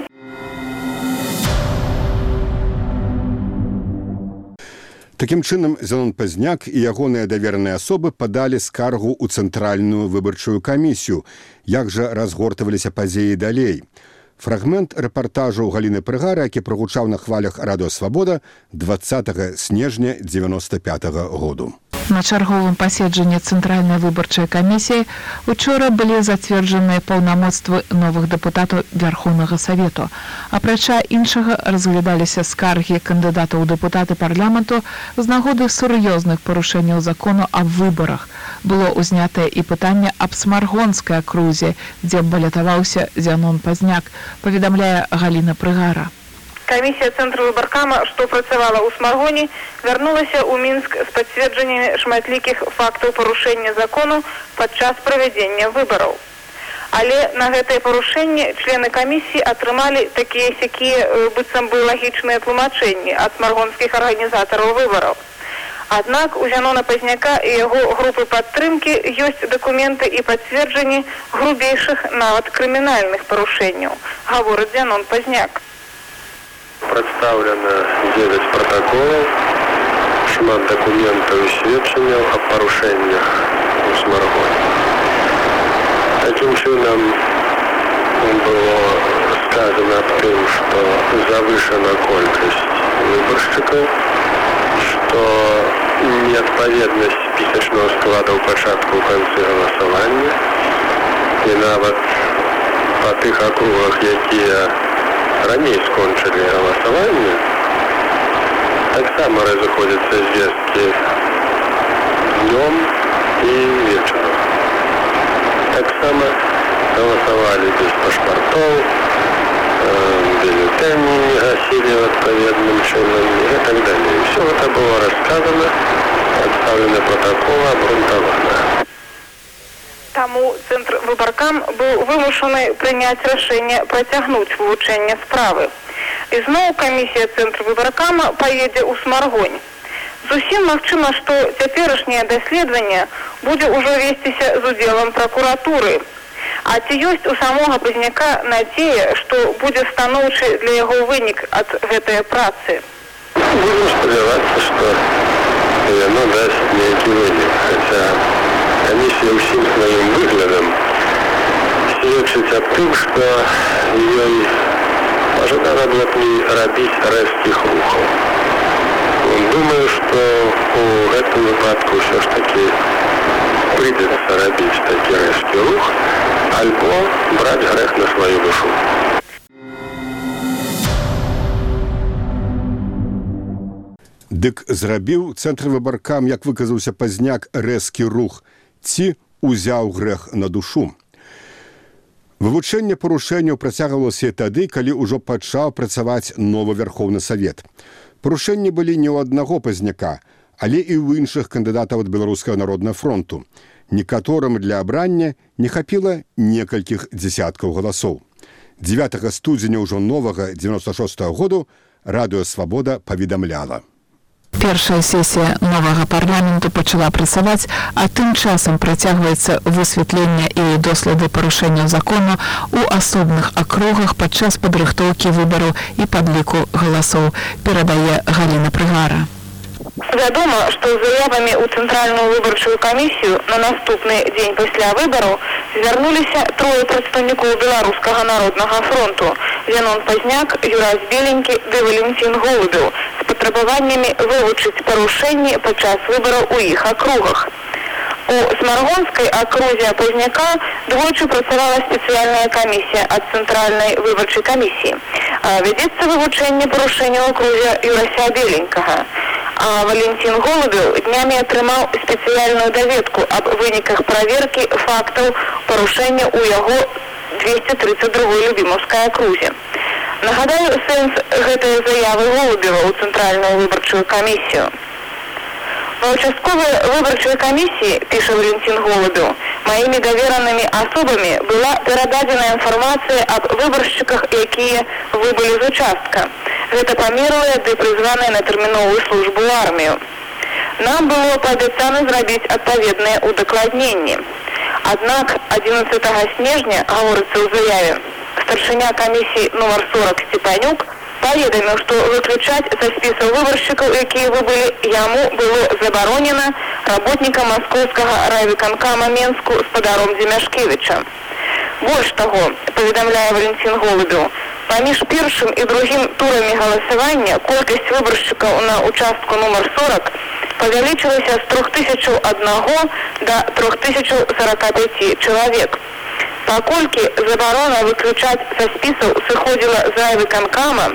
Такім чынам, Зянон Пазняк і ягоныя давераныя асобы падалі скаргу ў Цэнтральную выбарчую камісію. Як жа разгортваліся падзеі далей? Фрагмент рэпартажу Галіны Прыгары, які прагучаў на хвалях Радыё Свабода дваццатага снежня дзевяноста пятага году.
На чарговым паседжанні Цэнтральнай выбарчай камісіі учора былі зацверджаныя паўнамоцтвы новых дэпутатаў Верховнага Савету. Апрача іншага разглядаліся скаргі кандыдатаў у дэпутаты парламенту з нагоды сур'ёзных парушэнняў закону аб выбарах. Было ўзнятае і пытанне аб Смаргонскай акрузе, дзе балятаваўся Зянон Пазняк, паведамляе Галіна Прыгара.
Камісія Цэнтру выбаркама, што працавала ў Смаргоне, вярнулася ў Мінск з пацверджаннямі шматлікіх фактаў парушэння закону падчас правядзення выбараў. Але на гэтае парушэнне члены камісіі атрымалі такія-сякія быццам бы лагічныя тлумачэнні ад смаргонскіх арганізатараў выбараў. Аднак у Зянона Пазняка і яго групы падтрымкі ёсць дакументы і пацверджанні грубейшых нават крымінальных парушэнняў, гаворыць Зянон Пазняк.
Прадстаўлена дзевяць пратаколаў, шмат дакументаў і сведчанняў аб парушэннях у Смаргоне. Такім чынам было сказано аб тым, што завышана колькасць выбаршчыкаў, што неадпаведнасць спісачнага склада ў пачатку ў канцы галасавання і нават па тых акругах, якія раней скончылі галасаванне, таксама разыходзяцца звесткі днём і вечарам. Таксама галасавалі без пашпартоў, бюллетені не гасілі адпаведным чынам і так далее. Все гэта было расказана, адстаўлены протакол, абрунтавана.
Таму Цэнтр выбаркам быў вымушаны прыняць рашэнне працягнуць вывучэнне справы. І зноў камісія Цэнтру выбаркама паедзе ў Смаргонь. Зусім магчыма, што цяперашняе даследаванне будзе ўжо весціся з удзелам пракуратуры. А ці ёсць у самога Пазняка надзея, што будзе станоўчы для яго вынік ад гэтай працы?
Будем спадзявацца, што яно дасць нейкі вынік, хаця камісія ўсім сваім выглядам сведчыць аб тым, што ёй пажадана было б не рабіць рэзкіх рухаў. Думаю, што у гэтым выпадку ўсё ж такі прыйдзецца рабіць такі рэзкі рух, альбо браць грэх на сваю душу.
Дык зрабіў цэнтр выбаркам, як выказаўся пазняк, рэзкі рух, ці узяў грэх на душу. Вывучэнне парушэнняў працягвалася тады, калі ўжо пачаў працаваць новы Вярхоўны Савет. Парушэнні былі не ў аднаго пазняка, але і ў іншых кандыдатаў ад Беларускага народнага фронту. Некаторым для абрання не хапіла некалькіх дзесяткаў галасоў. дзевятага студзеня ўжо новага дзевяноста шостага году Радыё Свабода паведамляла.
Першая сесія новага парламенту пачала працаваць, а тым часам працягваецца высвятленне і доследы парушэнняў закону ў асобных акругах падчас падрыхтоўкі выбараў і падліку галасоў, перадае Галіна Прыгара.
Вядома, што з заявамі ў Цэнтральную выбарчую камісію на наступны дзень пасля выбараў звярнуліся трое прадстаўнікоў Беларускага народнага фронту: Зянон Пазняк, Юрась Беленькі ды Валентин Голубеў з патрабаваннямі вывучыць парушэнні падчас выбараў у іх акругах. У Смаргонскай акрузе Пазняка двойчы працавала спецыяльная камісія ад Цэнтральнай выбарчай камісіі. Вядзецца вывучэнне парушэнняў у акрузе Юрася Беленькага. А Валентин Голубеў днямі атрымаў спецыяльную даведку аб выніках праверкі фактаў парушэння ў яго двести тридцать другой Любімаўскай акрузе. Нагадаю, сэнс гэтай заявы Голубева ў Цэнтральную выбарчую камісію. Ва ўчастковай выбарчай камісіі, піша Валентин Голубеў, маімі даверанымі асобамі была перададзена інфармацыя аб выбаршчыках, якія выбылі з участка. Гэта памерлыя ды прызваныя на тэрміновую службу ў армію. Нам было паабяцана зрабіць адпаведныя удакладненні. Аднак адзінаццатага снежня, гаворыцца ў заяве, старшыня камісіі нумар сорок Степанюк паведаміў, што выключаць са спісаў выбаршчыкаў, якія выбылі, яму было забаронена работнікам маскоўскага райвыканкама Менску спадаром Дземяшкевіча. Больш таго, паведамляе Валентин Голубеў, паміж першым і другім турамі галасавання колькасць выбаршчыкаў на участку нумар сорок павялічылася з трох тысяч аднаго да трох тысяч сорока пяти чалавек. Паколькі забарона выключаць са спісаў сыходзіла з райвыканкама,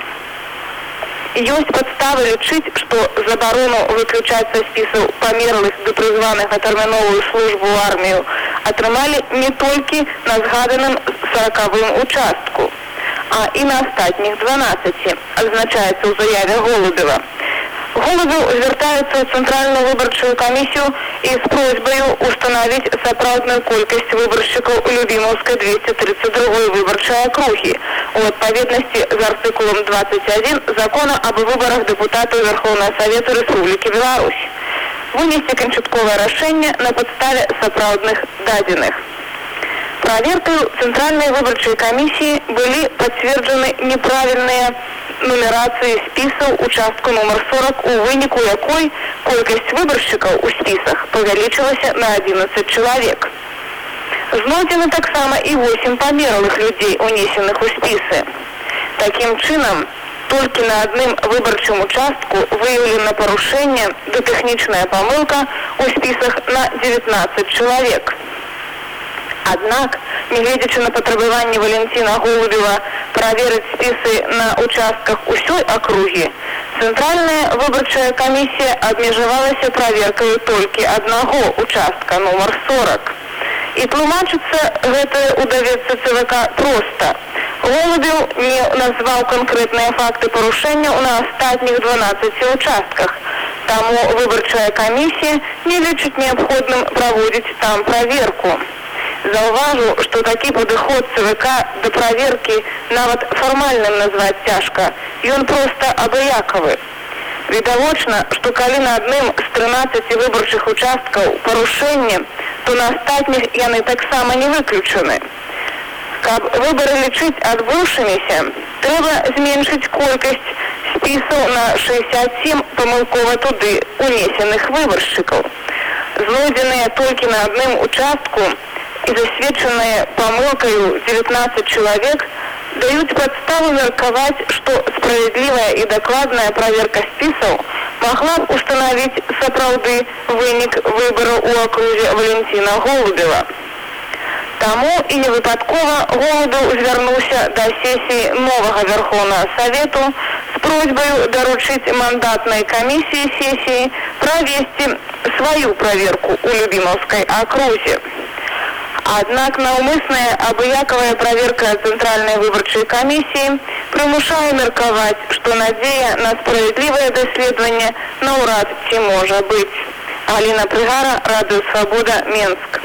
ёсць падставы лічыць, што забарону выключаць са спісаў памерлых ды прызваных на тэрміновую службу ў армію атрымалі не толькі на згаданым сорокавым участку, а і на астатніх дванаццаці, адзначаецца ў заяве Голубева. Голубеў звяртаецца ў Цэнтральную выбарчую камісію і з просьбаю устанавіць сапраўдную колькасць выбаршчыкаў Любімаўскай двести тридцать другой выбарчай акругі у адпаведнасці з артыкулам двадцать один Закона об выборах депутатаў Верховного Совета Республики Беларусь. Вынесці канчатковае рашэнне на падставе сапраўдных дадзеных. Праверкаю Цэнтральнай выбарчай камісіі былі пацверджаны неправільныя нумерацыі спісаў участку нумар сорок, у выніку якой колькасць выбаршчыкаў у спісах павялічылася на одиннадцать чалавек. Знойдзены таксама і восемь памерлых людзей, унесеных у спісы. Такім чынам, толькі на адным выбарчым участку выяўлена парушэнне ды тэхнічная памылка у спісах на девятнадцать чалавек. Аднак, нягледзячы на патрабаванні Валентина Голубева праверыць спісы на участках усёй акругі, Цэнтральная выбарчая камісія абмежавалася праверкай толькі аднаго участка нумар сорок. І тлумачыцца гэтае ў даведцы ЦВК проста. Голубеў не назваў канкрэтныя факты парушэнняў на астатніх дванаццаці участках, таму выбарчая камісія не лічыць неабходным праводзіць там праверку. Заўважу, што такі падыход ЦВК да праверкі нават фармальным назваць цяжка, ён проста абыякавы. Відавочна, што калі на адным з трынаццаці выбарчых участкаў парушэнне, то на астатніх яны таксама не выключаны. Каб выбары лічыць адбыўшыміся, трэба зменшыць колькасць спісаў на шэсцьдзесят сем памылкова туды унесеных выбаршчыкаў. Знойдзеныя толькі на адным участку і засведчаныя памылкаю девятнадцать чалавек даюць падставу меркаваць, што справядлівая і дакладная праверка спісаў магла б устанавіць сапраўды вынік выбараў у акрузе Валентина Голубева. Таму і невыпадкова Голубеў звярнуўся да сесіі новага Верховнага Совету з
просьбой доручить мандатной комиссии сессии провести свою проверку у Любимовской округе. Однако наўмысная абыякавая проверка Центральной выборчей комиссии примушае мерковать, что надея на справедливое доследование наўрад ці можа быть. Галина Прыгара, Радио Свобода, Минск.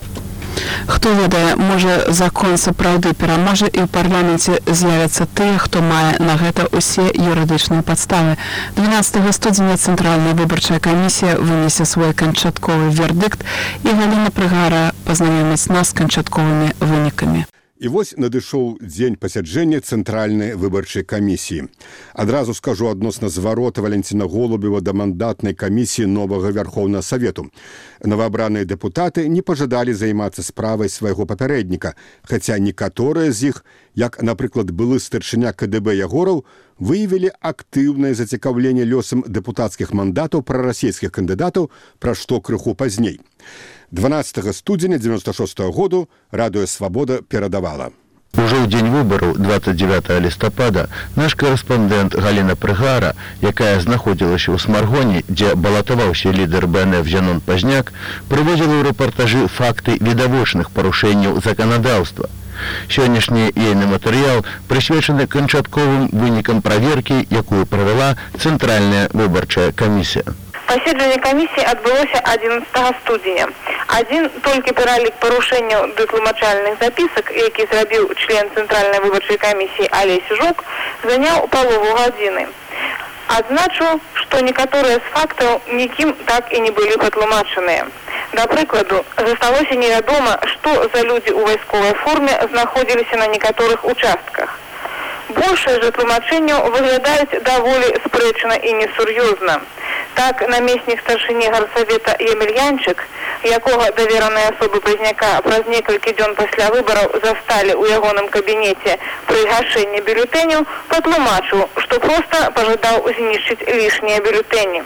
Хто ведае, можа, закон сапраўды пераможа і ў парламенце з'явяцца тыя, хто мае на гэта ўсе юрыдычныя падставы. дванаццатага студзеня Цэнтральная выбарчая камісія вынесе свой канчатковы вердыкт, і Галіна Прыгара пазнаёміць нас з канчатковымі вынікамі.
І вось надышоў дзень пасяджэння Цэнтральнай выбарчай камісіі. Адразу скажу адносна зварота Валентина Голубева да мандатнай камісіі новага Вярхоўнага Савету. Новаабраныя дэпутаты не пажадалі займацца справай свайго папярэдніка, хаця некаторыя з іх, як, напрыклад, былы старшыня ка дэ бэ Ягораў, выявілі актыўнае зацікаўленне лёсам дэпутацкіх мандатаў прарасійскіх кандыдатаў, пра што крыху пазней. дванаццатага студзеня дзевяносто шостага году Радио Свобода перадавала.
Уже ў дзень выбараў двадцать девятого лістапада наш корэспондэнт Галіна Прыгара, якая знаходзілася ў Смаргоне, дзе балатаваўся лідар бэ эн эф Зянон Пазняк, прыводзіла ў рэпартажы факты відавочных парушэнняў заканадаўства. Сённяшні ейны матэрыял прысвечаны канчатковым вынікам праверкі, якую правяла Цэнтральная выбарчая камісія.
Паседжанне камісіі адбылося адзінаццатага студзеня. Адзін толькі пералік парушэнняў дытлумачальных запісак, які зрабіў член Цэнтральнай выбарчай камісіі Алесь Жук, заняў палову гадзіны. Адзначу, што некаторыя з фактаў нікім так і не былі патлумачаныя. Да прыкладу, засталося невядома, што за людзі ў вайсковай форме знаходзіліся на некаторых участках. Большае ж тлумачэнняў выглядаюць даволі спрэчна і несур'ёзна. Так, намеснік старшыні гарсавета Емельянчык, якога давераныя асобы Пазняка праз некалькі дзён пасля выбараў засталі ў ягоным кабінеце пры гашэнні бюлетэняў, патлумачыў, што проста пажадаў знішчыць лішнія бюлетэні.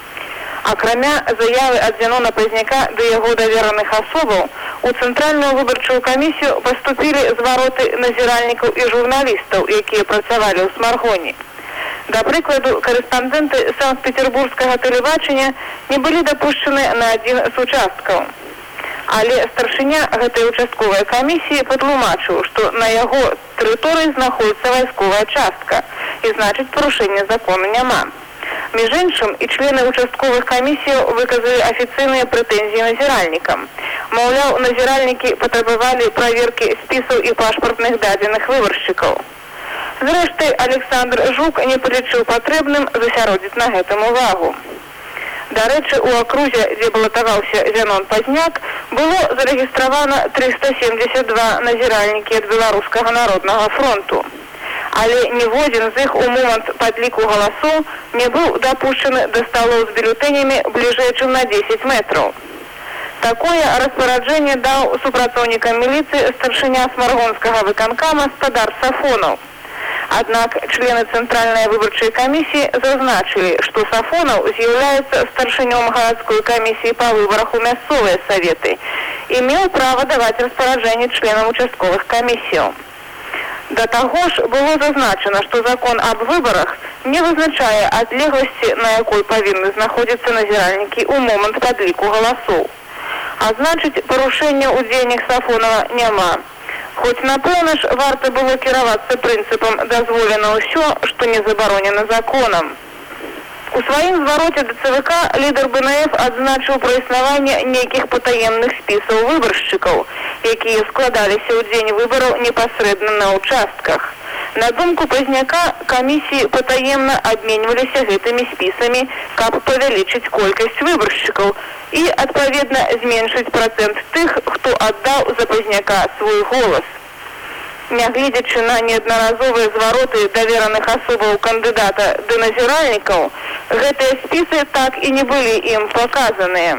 Акрамя заявы ад Зянона Пазняка да яго давераных асобаў, у Цэнтральную выбарчую камісію паступілі звароты назіральнікаў і журналістаў, якія працавалі ў Смаргоне. Да прыкладу, корэспандэнты Санкт-Петербургскага тэлебачання не былі дапушчаны на адзін з участкаў. Але старшыня гэтай участковай камісіі патлумачыў, што на яго тэрыторыі знаходіцца вайсковая частка, і значыць парушэння закону няма. Між іншым, і члены участковых камісіяў выказалі афіцыйныя прэтэнзіі назіральнікам. Маўляў, назіральнікі патрабавалі праверкі спісаў і пашпартных дадзеных выбаршчыкаў. Зрэшты, Александр Жук не палічыў патрэбным засяродзіць на гэтым увагу. Дарэчы, у акрузе, дзе балатаваўся Зянон Пазняк, было зарэгістравана трыста семьдесят два назіральнікі ад Беларускага народнага фронту. Але ніводзін з іх у момант падліку галасоў не быў дапушчаны да сталоў з бюлетэнямі бліжэй, чым на дзесяць метраў. Такое распараджэнне даў супрацоўнікам міліцыі старшыня Смаргонскага выканкама Спадар Сафонаў. Аднак члены Цэнтральнай выбарчай камісіі зазначылі, што Сафонаў з'яўляецца старшынём гарадской камісіі па выбарах у мясцовыя саветы і меў права даваць распараджэнні членам участковых камісіяў. Да таго ж было зазначана, што закон аб выбарах не вызначае адлегласці, на якой павінны знаходзіцца назіральнікі ў момант падліку галасоў. А значыць, парушэння ў дзеяннях Сафонава няма. Хоць, напэўна ж, варта было кіравацца прынцыпам «дазволена ўсё, што не забаронена законам». У сваім звароце да цэ вэ ка лідар бэ эн эф адзначыў пра існаванне нейкіх патаемных спісаў выбаршчыкаў, якія складаліся ў дзень выбараў непасрэдна на участках. На думку Пазняка, камісіі патаемна абменьваліся гэтымі спісамі, каб павялічыць колькасць выбаршчыкаў і, адпаведна, зменшыць працэнт тых, хто аддаў за Пазняка свой голас. Нягледзячы на неаднаразовыя звароты давераных асобаў кандыдата да назіральнікаў, гэтыя спісы так і не былі ім паказаныя.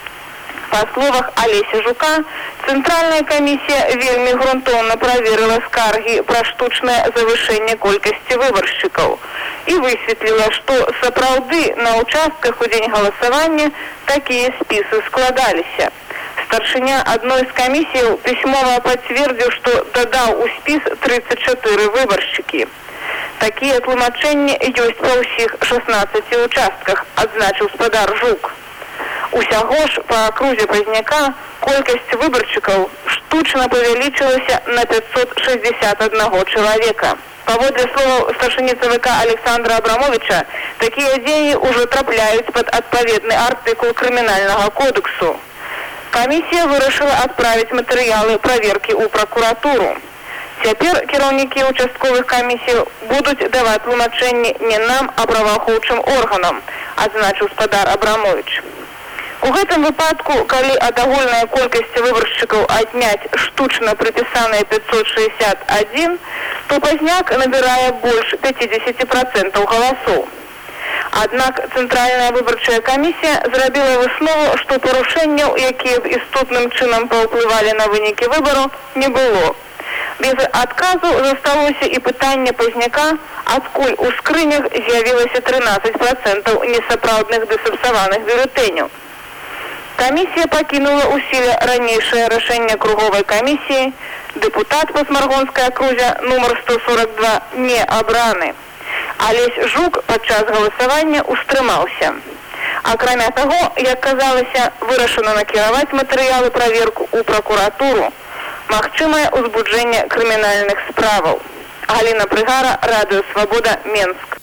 Па словах Алеся Жука, Цэнтральная камісія вельмі грунтоўна праверыла скаргі пра штучнае завышэнне колькасці выбаршчыкаў і высветліла, што сапраўды на участках у дзень галасавання такія спісы складаліся. Старшыня адной з камісіяў пісьмова пацвердзіў, што дадаў у спіс тридцать четыре выбаршчыкі. Такія тлумачэнні ёсць па ўсіх шаснаццаці участках, адзначыў спадар Жук. Усяго ж па акрузе Пазняка колькасць выбаршчыкаў штучна павялічылася на пятьсот шестьдесят один чалавека. Паводле словаў старшыні ЦВК Александра Абрамовича, такія дзеі ўжо трапляюць пад адпаведны артыкул крымінальнага кодексу. Камісія вырашыла адправіць матэрыялы праверкі ў пракуратуру. Цяпер кіраўнікі участковых камісій будуць даваць тлумачэнні не нам, а праваахоўчым органам, адзначыў спадар Абрамович. У гэтым выпадку, калі ад агульнай колькасці выбаршчыкаў адняць штучна прыпісаныя пятьсот шестьдесят один, то Пазняк набірае больш пятьдесят процентов галасоў. Аднак Цэнтральная выбарчая камісія зрабіла выснову, што парушэнняў, якія б істотным чынам паўплывалі на вынікі выбару, не было. Без адказу засталося і пытанне Пазняка, адкуль у скрынях з'явілася тринадцать процентов несапраўдных дысапсаваных бюлетэняў. Камісія пакінула ў сіле ранейшае рашэнне круговай камісіі, дэпутат па Смаргонскай акрузе нумар сто сорок два не абраны. Алесь Жук падчас галасавання устрымаўся. Акрамя таго, як казалася, вырашана накіраваць матэрыялы праверку ў пракуратуру. Магчымае ўзбуджэнне крымінальных справаў. Галіна Прыгара, Радыё Свабода, Менск.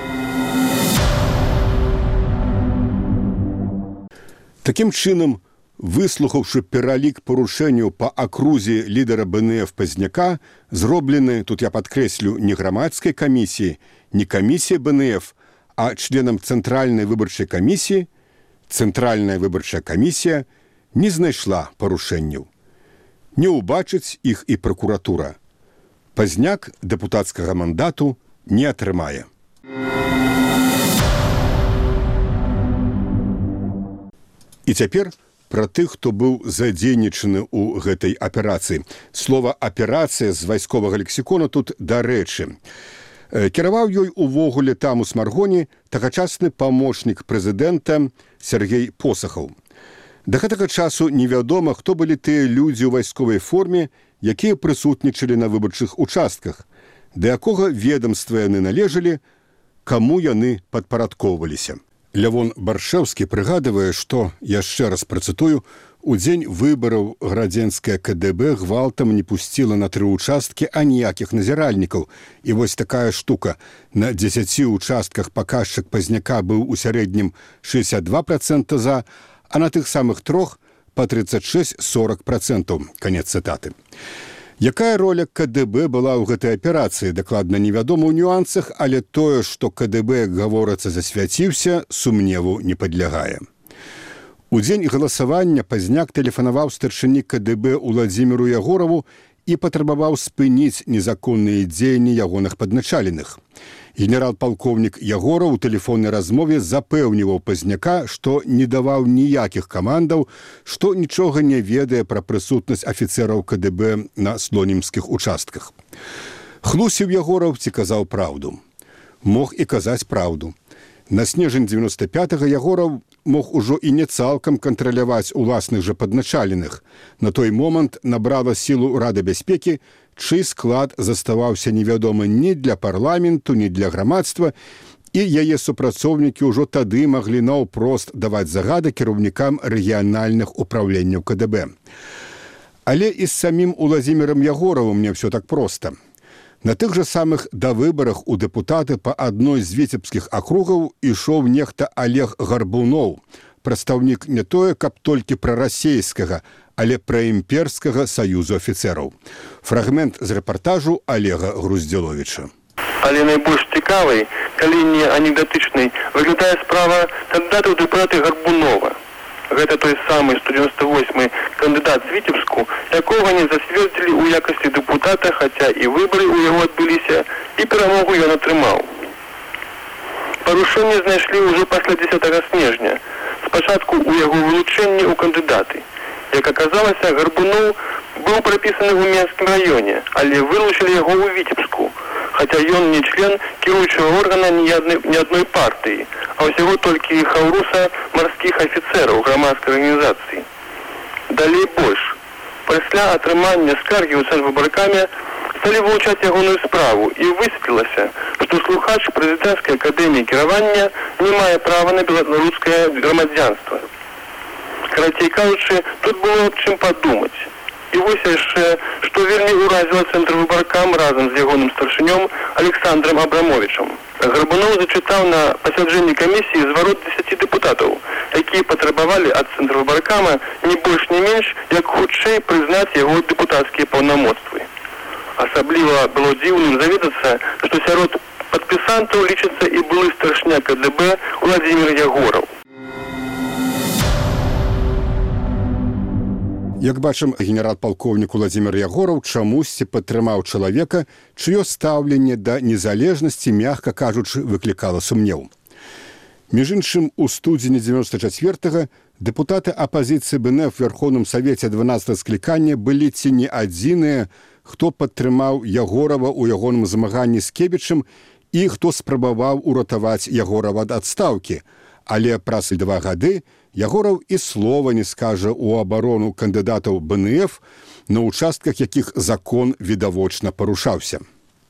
Такім чынам, выслухаўшы пералік парушэнняў па акрузе лідара БНФ Пазняка, зроблены, тут я падкрэслю, не грамадскай камісіі, не камісія БНФ, а членам Цэнтральнай выбарчай камісіі, Цэнтральная выбарчая камісія не знайшла парушэнняў. Не ўбачыць іх і пракуратура. Пазняк дэпутацкага мандату не атрымае. І цяпер пра тых, хто быў задзейнічаны ў гэтай аперацыі. Слова «аперацыя» з вайсковага лексікона тут дарэчы. Кіраваў ёй увогуле там у Смаргоне тагачасны памочнік прэзідэнта Сергей Посахаў. Да гэтага часу невядома, хто былі тыя людзі ў вайсковай форме, якія прысутнічалі на выбарчых участках, да якога ведамства яны належалі, каму яны падпарадкоўваліся. Лявон Баршэўскі прыгадывае, што, яшчэ раз працытую, у дзень выбараў градзенская КДБ гвалтам не пусціла на тры участкі аніякіх назіральнікаў. І вось такая штука. На дзесяці участках паказчык Пазняка быў у сярэднім шестьдесят два процента за, а на тых самых трох па тридцать шесть сорок процентов. Канец цытаты. Якая роля КДБ была ў гэтай аперацыі, дакладна невядома ў нюансах, але тое, што КДБ, як гаворыцца, засвяціўся, сумневу не падлягае. У дзень галасавання Пазняк тэлефанаваў старшыні КДБ Уладзіміру Ягораву і патрабаваў спыніць незаконныя дзеянні ягоных падначаленых. Генерал-палкоўнік Ягораў у тэлефоннай размове запэўніваў Пазняка, што не даваў ніякіх камандаў, што нічога не ведае пра прысутнасць афіцэраў КДБ на слонімскіх участках. Хлусіў Ягораў ці казаў праўду. Мог і казаць праўду. На снежань девяносто пятага Ягораў мог ужо і не цалкам кантраляваць уласных жа падначаленых. На той момант набрала сілу Рада бяспекі, чый склад заставаўся невядомы ні для парламенту, ні для грамадства, і яе супрацоўнікі ўжо тады маглі наўпрост даваць загады кіраўнікам рэгіянальных управленняў КДБ. Але і з самім Уладзімірам Ягоравым не ўсё так проста. На тых жа самых давыбарах у дэпутаты па адной з віцебскіх акругаў ішоў нехта Олег Гарбуноў, прадстаўнік не тое, каб толькі прарасейскага, але праімперскага саюзу афіцэраў. Фрагмент з рэпартажу Олега Груздзіловіча.
Але найбольш цікавай, калі не анекдотычнай, выглядае справа кандыдата ў дэпутаты Гарбунова. Гэта той самы сто девяносто восьмы кандыдат з Віцебску, якога не засвердзілі ў якасці дэпутата, хаця і выбары ў яго адбыліся, і перамогу ён атрымаў. Парушэнне знайшлі ўжо пасля дзесятага снежня. Спачатку ў яго вылучэнні ў кандыдаты. Як аказалася, Гарбуноў быў прапісаны ў Менскім раёне, але вылучылі яго ў Віцебску, хаця ён не член кіруючага органа ні адной партыі, а ўсяго толькі хаўруса марскіх афіцэраў грамадскай арганізацыі. Далей больш. Пасля атрымання скаргі ў Сальвыбаркаме сталі вывучаць ягоную справу, і высветлілася, што слухач прэзідэнцкай акадэміі кіравання не мае права на беларускае грамадзянства. Карацей кажучы, тут было чым падумаць. І вось яшчэ, што вельмі ўразіла цэнтрвыбаркам разам з ягоным старшынём Александром Абрамовичам. Гарбуноў зачытаў на пасяджэнні камісіі зварот дзесяці дэпутатаў, якія патрабавалі ад цэнтрвыбаркама не больш не менш, як хутчэй прызнаць яго дэпутацкія паўнамоцтвы. Асабліва было дзіўным заведацца, што сярод падпісантаў лічыцца і былы старшыня ка дэ бэ Владзімір Ягораў.
Як бачым, генерал-палкоўнік Владзімір Ягораў чамусьці падтрымаў чалавека, чыё стаўленне да незалежнасці, мякка кажучы, выклікала сумнеў. Між іншым, у студзені дзевяноста чацвёртага дэпутаты апазіцыі бэ эн эф у Верховным Савеце дванаццатага склікання былі ці не адзіныя, хто падтрымаў Ягорава ў ягоным змаганні з Кебічам і хто спрабаваў уратаваць Ягорава ад адстаўкі. Але праз два гады Ягораў і слова не скажа ў абарону кандыдатаў бэ эн эф, на ўчастках якіх закон відавочна парушаўся.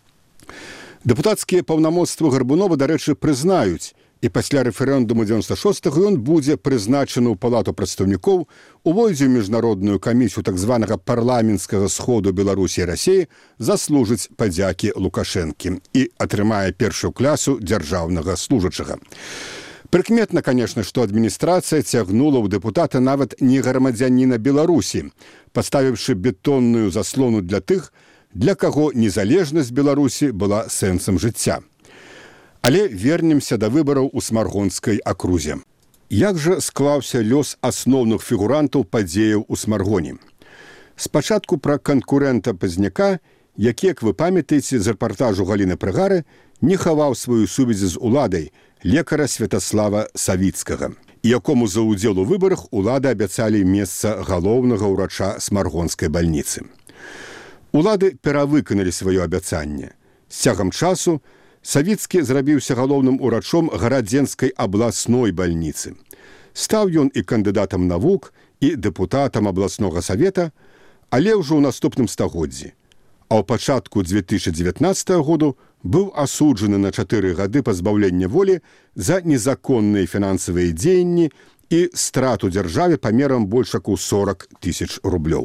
Дэпутацкія паўнамоцтвы Гарбунова, дарэчы, прызнаюць, і пасля рэферэндуму дзевяноста шостага ён будзе прызначаны ў палату прадстаўнікоў, увойдзе ў міжнародную камісію так званага парламенцкага сходу Беларусі і Расіі, заслужыць падзякі Лукашэнкі і атрымае першую класу дзяржаўнага служачага. Прыкметна, конечно, што адміністрацыя цягнула ў дэпутата нават не грамадзяніна Беларусі, паставіўшы бетонную заслону для тых, для каго незалежнасць Беларусі была сэнсам жыцця. Але вернемся да выбараў у Смаргонскай акрузе. Як жа склаўся лёс асноўных фігурантаў падзеяў у Смаргоне? Спачатку пра канкурэнта Пазняка, які, як вы памятаеце з рэпартажу Галіны Прыгары, не хаваў сваю сувязь з уладай, лекара Святаслава Савіцкага, якому за ўдзел у выбарах улады абяцалі месца галоўнага ўрача Смаргонскай бальніцы. Улады перавыканалі сваё абяцанне. З цягам часу Савіцкі зрабіўся галоўным урачом Гарадзенскай абласной бальніцы. Стаў ён і кандыдатам навук, і дэпутатам абласнога савета, але ўжо ў наступным стагоддзі. А ў пачатку дзве тысячы дзевятнаццатага году быў асуджаны на чатыры гады пазбаўлення волі за незаконныя фінансавыя дзеянні і страту дзяржаве памерам больш як у сорак тысяч рублёў.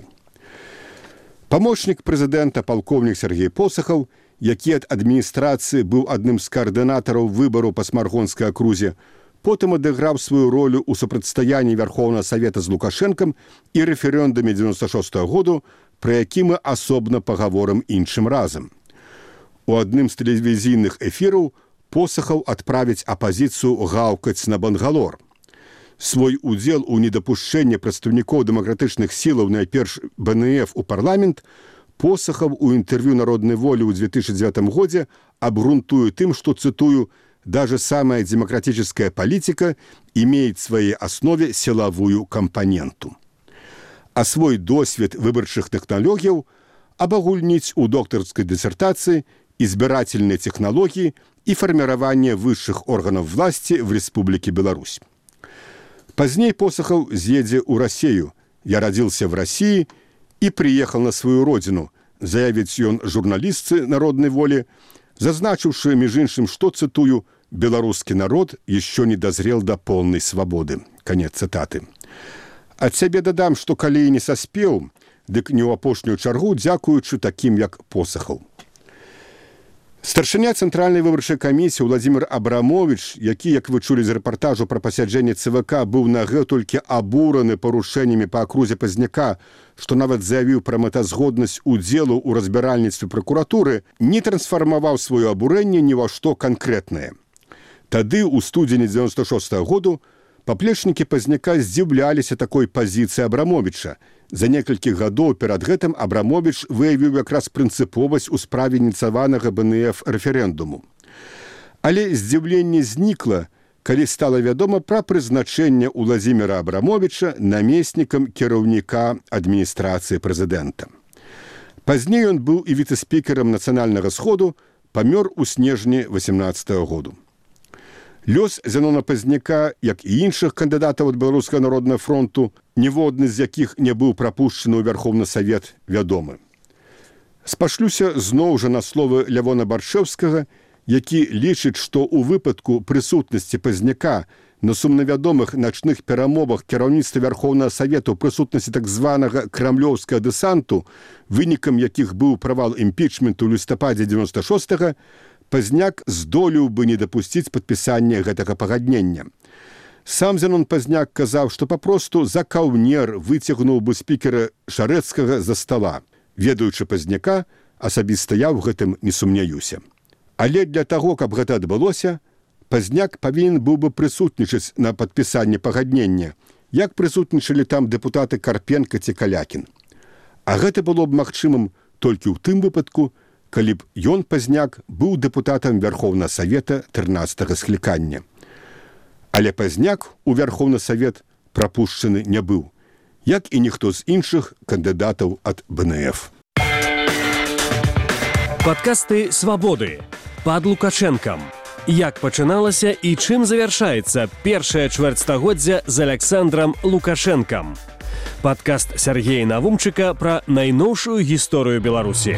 Памочнік прэзідэнта палкоўнік Сергей Посахаў, які ад адміністрацыі быў адным з каардынатараў выбару па Смаргонскай акрузе, потым адыграў сваю ролю ў супрацьстаянні Верховнага Савета з Лукашэнкам і рэферэндуме дзевяноста шостага году, пра які мы асобна пагаворым іншым разам. У адным з тэлевізійных эфіраў Посахаў адправіць апазіцыю гаўкаць на Бангалор. Свой удзел у недапушчэнні прадстаўнікоў дэмакратычных сілаў, найперш бэ эн эф у парламент, Посахаў у інтэрв'ю «Народнай волі» ў две тысячи девятом годзе абгрунтуе тым, што, цытую, «даже самая демократическая политика имеет в своей основе силовую компоненту». А свой досвед выбарчых тэхналогіяў абагульніць у доктарскай дысертацыі избирательные технологии и формирование высших органов власти в Республике Беларусь. Позднее Посахаў з'едзе ў Россию. «Я родился в России и приехал на свою родину», заявіць ён журналістцы «Народной воли», зазначыўшы, між іншым, што, цытую, «беларускі народ еще не дозрел до полной свободы». Конец цитаты. Ад сябе дадам, што калі і не саспеў, дык не ў апошнюю чаргу, дзякуючы такім, як Посахаў. Старшыня Цэнтральнай выбарчай камісіі Владзімір Абрамович, які, як вы чулі з рэпартажу пра пасяджэнне цэ вэ ка, быў нагэтулькі абураны парушэннямі па акрузе Пазняка, што нават заявіў пра мэтазгоднасць удзелу ў разбіральніцтве пракуратуры, не трансфармаваў сваё абурэнне ні ва што канкрэтнае. Тады, у студзені дзевяноста шостага году, паплечнікі Пазняка здзіўляліся такой пазіцыі Абрамовича. За некалькі гадоў перад гэтым Абрамович выявіў якраз прынцыповасць у справе ініцыяванага бэ эн эф рэферэндуму. Але здзіўленне знікла, калі стала вядома пра прызначэнне Владзіміра Абрамовича намеснікам кіраўніка адміністрацыі прэзідэнта. Пазней ён быў і віцэ-спікерам Нацыянальнага сходу, памёр у снежні васемнаццатага году. Лёс Зенона Пазняка, як і іншых кандыдатаў ад Беларускага народнага фронту, ніводны з якіх не быў прапушчаны ў Верховны Савет, вядомы. Спашлюся зноў жа на словы Лявона Баршэўскага, які лічыць, што ў выпадку прысутнасці Пазняка на сумнавядомых начных перамовах кіраўніцтва Вярхоўнага Савету ў прысутнасці так званага крамлёўскага дэсанту, вынікам якіх быў правал імпічменту ў лістападзе дзевяноста шостага, Пазняк здолеў бы не дапусціць падпісання гэтага пагаднення. Сам Зянон Пазняк казаў, што папросту за каўнер выцягнуў бы спікера Шарэцкага за стала. Ведаючы Пазняка, асабіста я ў гэтым не сумняюся. Але для таго, каб гэта адбылося, Пазняк павінен быў бы прысутнічаць на падпісанні пагаднення, як прысутнічалі там дэпутаты Карпенка ці Калякін. А гэта было б магчымым толькі ў тым выпадку, калі б ён, Пазняк, быў дэпутатам Вярхоўнага Савета трынаццатага склікання. Але Пазняк у Вярхоўны Савет прапушчаны не быў, як і ніхто з іншых кандыдатаў ад бэ эн эф.
Падкасты «Свабоды» пад Лукашэнкам. Як пачыналася і чым завяршаецца першае чвэрцьстагоддзя з Аляксандрам Лукашэнкам. Падкаст Сяргея Навумчыка пра найноўшую гісторыю Беларусі.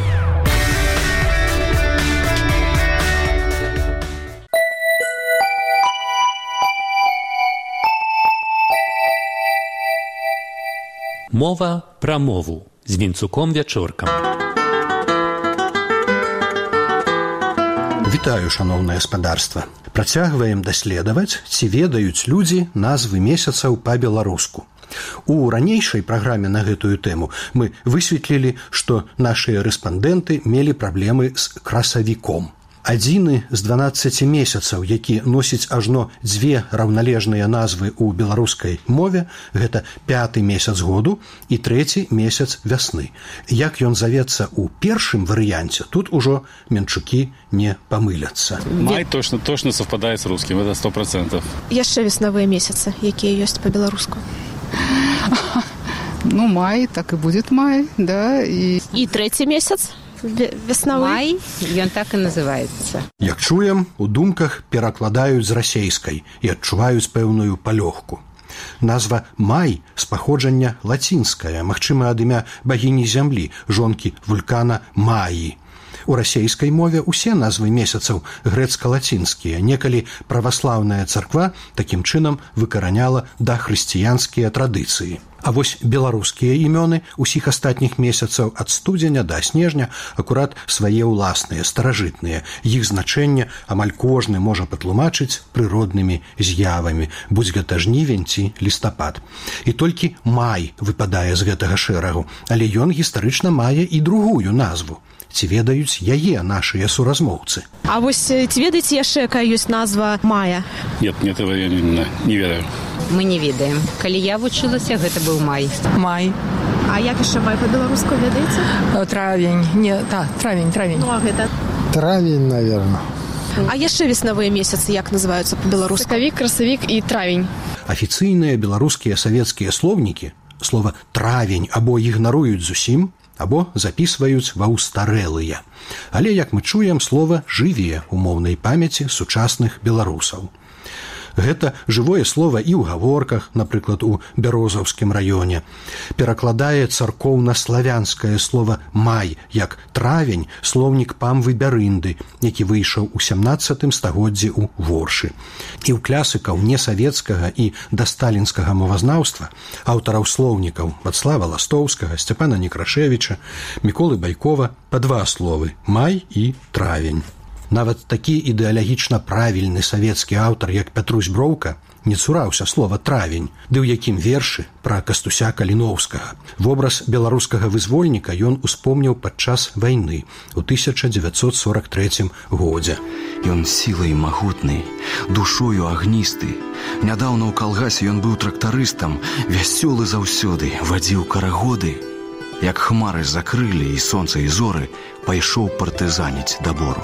Мова пра мову з Вінцуком Вячоркам.
Вітаю, шаноўнае гаспадарства. Працягваем даследаваць, ці ведаюць людзі назвы месяцаў па-беларуску. У ранейшай праграме на гэтую тэму мы высветлілі, што нашыя рэспандэнты мелі праблемы з красавіком. Адзіны з дванаццаці месяцаў, які носіць ажно дзве раўналежныя назвы ў беларускай мове, гэта пяты месяц году і трэці месяц вясны. Як ён завецца ў першым варыянце, тут ужо менчукі не памыляцца.
Май точно, точно совпадае з рускім, это сто процентов.
Яшчэ веснавыя месяцы, якія ёсць па-беларуску.
Ну, май, так і будет май, да. І,
і трэці месяц? Веснавы?
Май, ён так і называецца.
Як чуем, у думках перакладаюць з расейскай і адчуваюць пэўную палёгку. Назва «май» з паходжання лацінская, магчыма, ад імя багіні зямлі, жонкі вулкана Маі. У расейскай мове ўсе назвы месяцаў грэцка-лацінскія. Некалі праваслаўная царква такім чынам выкараняла дахрысціянскія традыцыі. А вось беларускія імёны ўсіх астатніх месяцаў ад студзеня да снежня акурат свае ўласныя, старажытныя. Іх значэнне амаль кожны можа патлумачыць прыроднымі з'явамі, будзь гэта жнівень ці лістапад. І толькі май выпадае з гэтага шэрагу, але ён гістарычна мае і другую назву. Ці ведаюць яе нашыя суразмоўцы?
А вось ці ведаеце яшчэ, якая ёсць назва мая?
Нет, нет, этого я не, не ведаю.
Мы не ведаем. Калі я вучылася, гэта быў май.
Май.
А як яшчэ май па-беларуску ведаеце?
Травень. Не, так, травень, травень.
Ну, а гэта?
Травень, наверное.
А яшчэ веснавыя месяцы як называюцца па-беларуску?
Сакавік, красавік і травень.
Афіцыйныя беларускія савецкія слоўнікі слова «травень» або ігнаруюць зусім, або запісваюць ва ўстарэлыя. Але, як мы чуем, слова жыве ў моўнай памяці сучасных беларусаў. Гэта жывое слова і ў гаворках, напрыклад, у Бярозаўскім раёне. Перакладае царкоўна-славянскае слова «май» як «травень» слоўнік Памвы Бярынды, які выйшаў у сямнаццатым стагоддзі ў Воршы. І ў клясыкаў несавецкага і дасталінскага мовазнаўства, аўтараў слоўнікаў Вацлава Ластоўскага, Сцяпана Некрашевіча, Міколы Байкова па два словы «май» і «травень». Нават такі ідэалагічна правільны савецкі аўтар, як Пятрусь Броўка, не цураўся слова «травень», ды ў якім вершы пра Кастуся Каліноўскага. Вобраз беларускага вызвольніка ён успомніў падчас вайны ў тысяча дзевяцьсот сорак трэцім годзе.
Ён сілай магутны, душою агністы. Нядаўна ў калгасе ён быў трактарыстам, вясёлы заўсёды, вадзіў карагоды. Як хмары закрылі і сонца і зоры, пайшоў партызаніць да бору.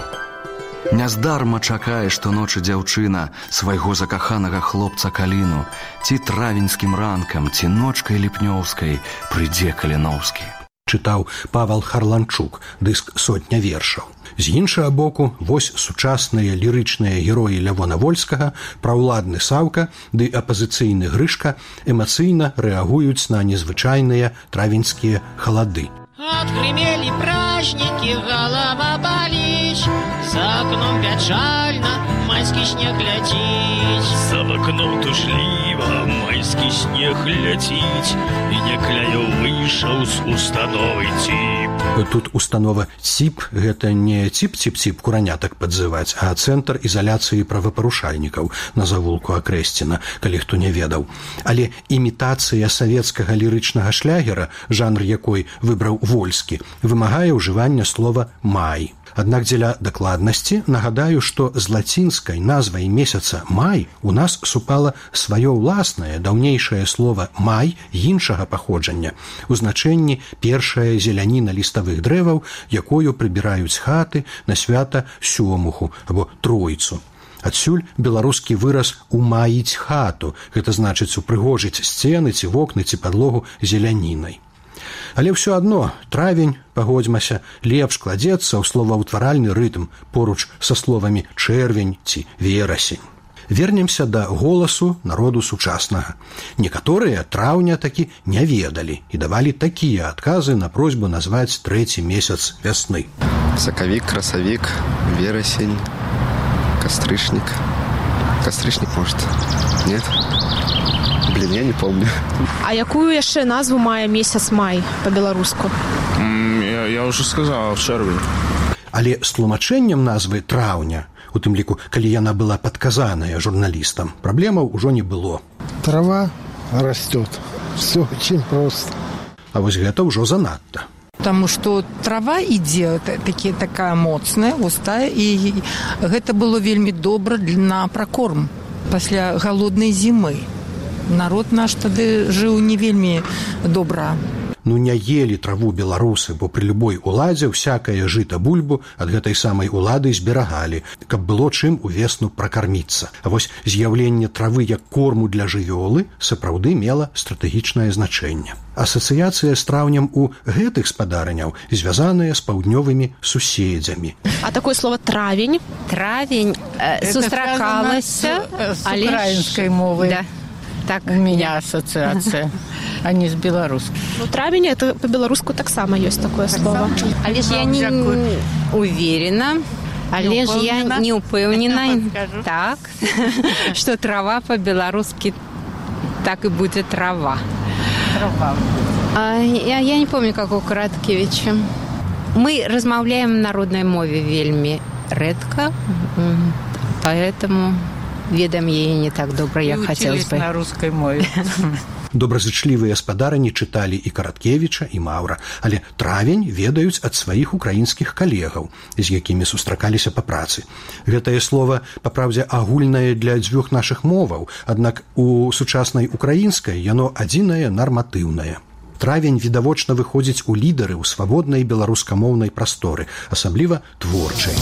Няздарма чакае, што ночы дзяўчына свайго закаханага хлопца Каліну, ці травеньскім ранкам, ці ночкай ліпнёўскай прыйдзе Каліноўскі.
Чытаў Павал Харланчук, дыск «Сотня вершаў». З іншага боку, вось сучасныя лірычныя героі Лявона Вольскага, праўладны Саўка ды апазіцыйны Грышка эмацыйна рэагуюць на незвычайныя травеньскія халады.
Отгремели праздники, голова болит, за окном печально майский снег летит.
За окном тужліва майский снег летит, и некляю вышел с установой ТИП.
Тут установа ТИП – гэта не ТИП-ТИП-ТИП куранятак падзываць, а цэнтр ізаляцыі правапарушальнікаў на завулку Акрэсціна, калі хто не ведаў. Але імітацыя савецкага лірычнага шлягера, жанр якой выбраў Вольскі, вымагае ўжывання слова «май». Аднак дзеля дакладнасці нагадаю, што з лацінскай назвай месяца «май» у нас супала сваё ўласнае даўнейшае слова «май» іншага паходжання, у значэнні першая зеляніна ліставых дрэваў, якою прыбіраюць хаты на свята сёмуху або тройцу. Адсюль беларускі выраз «умаіць хату», гэта значыць упрыгожыць сцены ці вокны ці падлогу зелянінай. Але ўсё адно травень, пагодзьмася, лепш кладзецца ў словаўтваральны рытм поруч са словамі чэрвень ці верасень. Вернемся да голасу народу сучаснага. Некаторыя траўня такі не ведалі і давалі такія адказы на просьбу назваць трэці месяц вясны.
Сакавік, красавік, верасень, кастрычнік. Кастрычнік, может, нет? Блин, я не помню.
А якую яшчэ назву мае месяц май па-беларуску?
Я, я уже сказал, чэрвень.
Але з тлумачэннем назвы траўня, у тым ліку, калі яна была падказаная журналістам, праблемаў ужо не было.
Трава растет. Все очень просто.
А вось гэта ўжо занадта.
Потому что трава ідзе такі, такая моцная, густая, і гэта было вельмі добра на пракорм пасля галоднай зімы. Народ наш тады жыў не вельмі добра.
Ну не елі траву беларусы, бо пры любой уладзе всякае жыта бульбу ад гэтай самай улады зберагалі, каб было чым увесну пракарміцца. А вось з'яўленне травы як корму для жывёлы сапраўды мела стратэгічнае значэнне. Асацыяцыя з траўнем у гэтых спадарняў звязаная з паўднёвымі суседзямі.
А такое слово травень?
Травень э, сустракалася
с украинской мовой.
Да.
Так у меня ассоциация, а не с белорусской.
Ну, травень, это по-белоруску так само есть такое слово.
Але ж я не уверена, але ж я не упэўнена, так, что трава по-белорусски так и будет трава.
Трава.
А, я, я не помню, как у Караткевича. Мы размаўляем на народной мове вельми редко, поэтому... ведам яе не так добра, як хацелось бы.
На русской мове.
Добразычлівыя спадарні чыталі і Караткевіча, і Маўра, але травень ведаюць ад сваіх украінскіх калегаў, з якімі сустракаліся па працы. Гэтае слова, папраўдзе, агульнае для дзвюх нашых моваў, аднак у сучаснай украінскай яно адзінае нарматыўнае. Травень відавочна выходзіць у лідары ў свабоднай беларускамоўнай прасторы, асабліва творчай.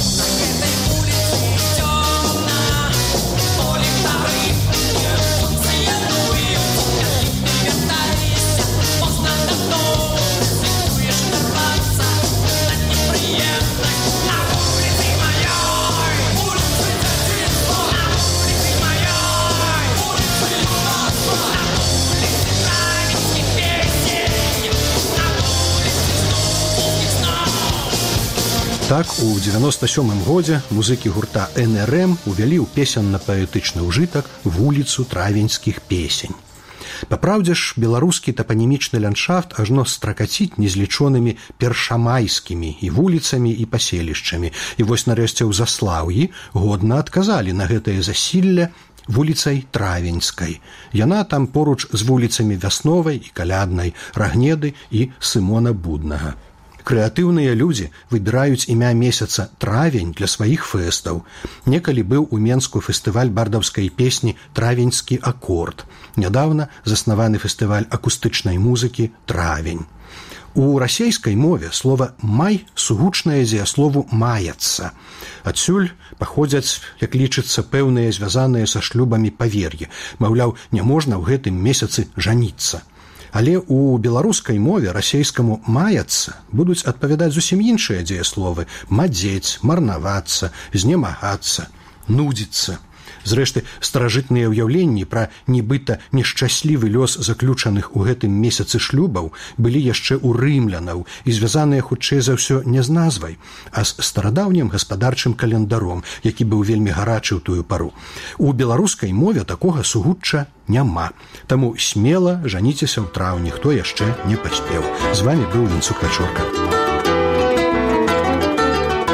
Так, у девяносто сёмым годзе музыкі гурта эн эр эм увялі ў песенна-паэтычны ўжытак вуліцу травеньскіх песень. Папраўдзе ж, беларускі тапанімічны ландшафт ажно стракаціць незлічонымі першамайскімі і вуліцамі і паселішчамі. І вось нарэшце ў Заслаўі годна адказалі на гэтае засілле вуліцай Травеньскай. Яна там поруч з вуліцамі Вясновай і Каляднай, Рагнеды і Сымона Буднага. Крэатыўныя людзі выбіраюць імя месяца травень для сваіх фэстаў. Некалі быў у Менску фестываль бардаўскай песні «Травеньскі акорд». Нядаўна заснаваны фестываль акустычнай музыкі «Травень». У расейскай мове слова «май» сугучнае дзеяслову «маяцца». Адсюль паходзяць, як лічыцца, пэўныя звязаныя са шлюбамі павер'і. Маўляў, няможна ў гэтым месяцы жаніцца. Але ў беларускай мове расейскаму «маяцца» будуць адпавядаць зусім іншыя дзеясловы: мадзець, марнавацца, знемагацца, нудзіцца. Зрэшты, старажытныя ўяўленні пра нібыта нешчаслівы лёс заключаных у гэтым месяцы шлюбаў былі яшчэ ў рымлянаў і звязаныя хутчэй за ўсё не з назвай, а з старадаўнім гаспадарчым календаром, які быў вельмі гарачы ў тую пару. У беларускай мове такога сугучча няма. Таму смела жаніцеся ў траўні, хто яшчэ не паспеў. З вами быў Вінцук Вячорка.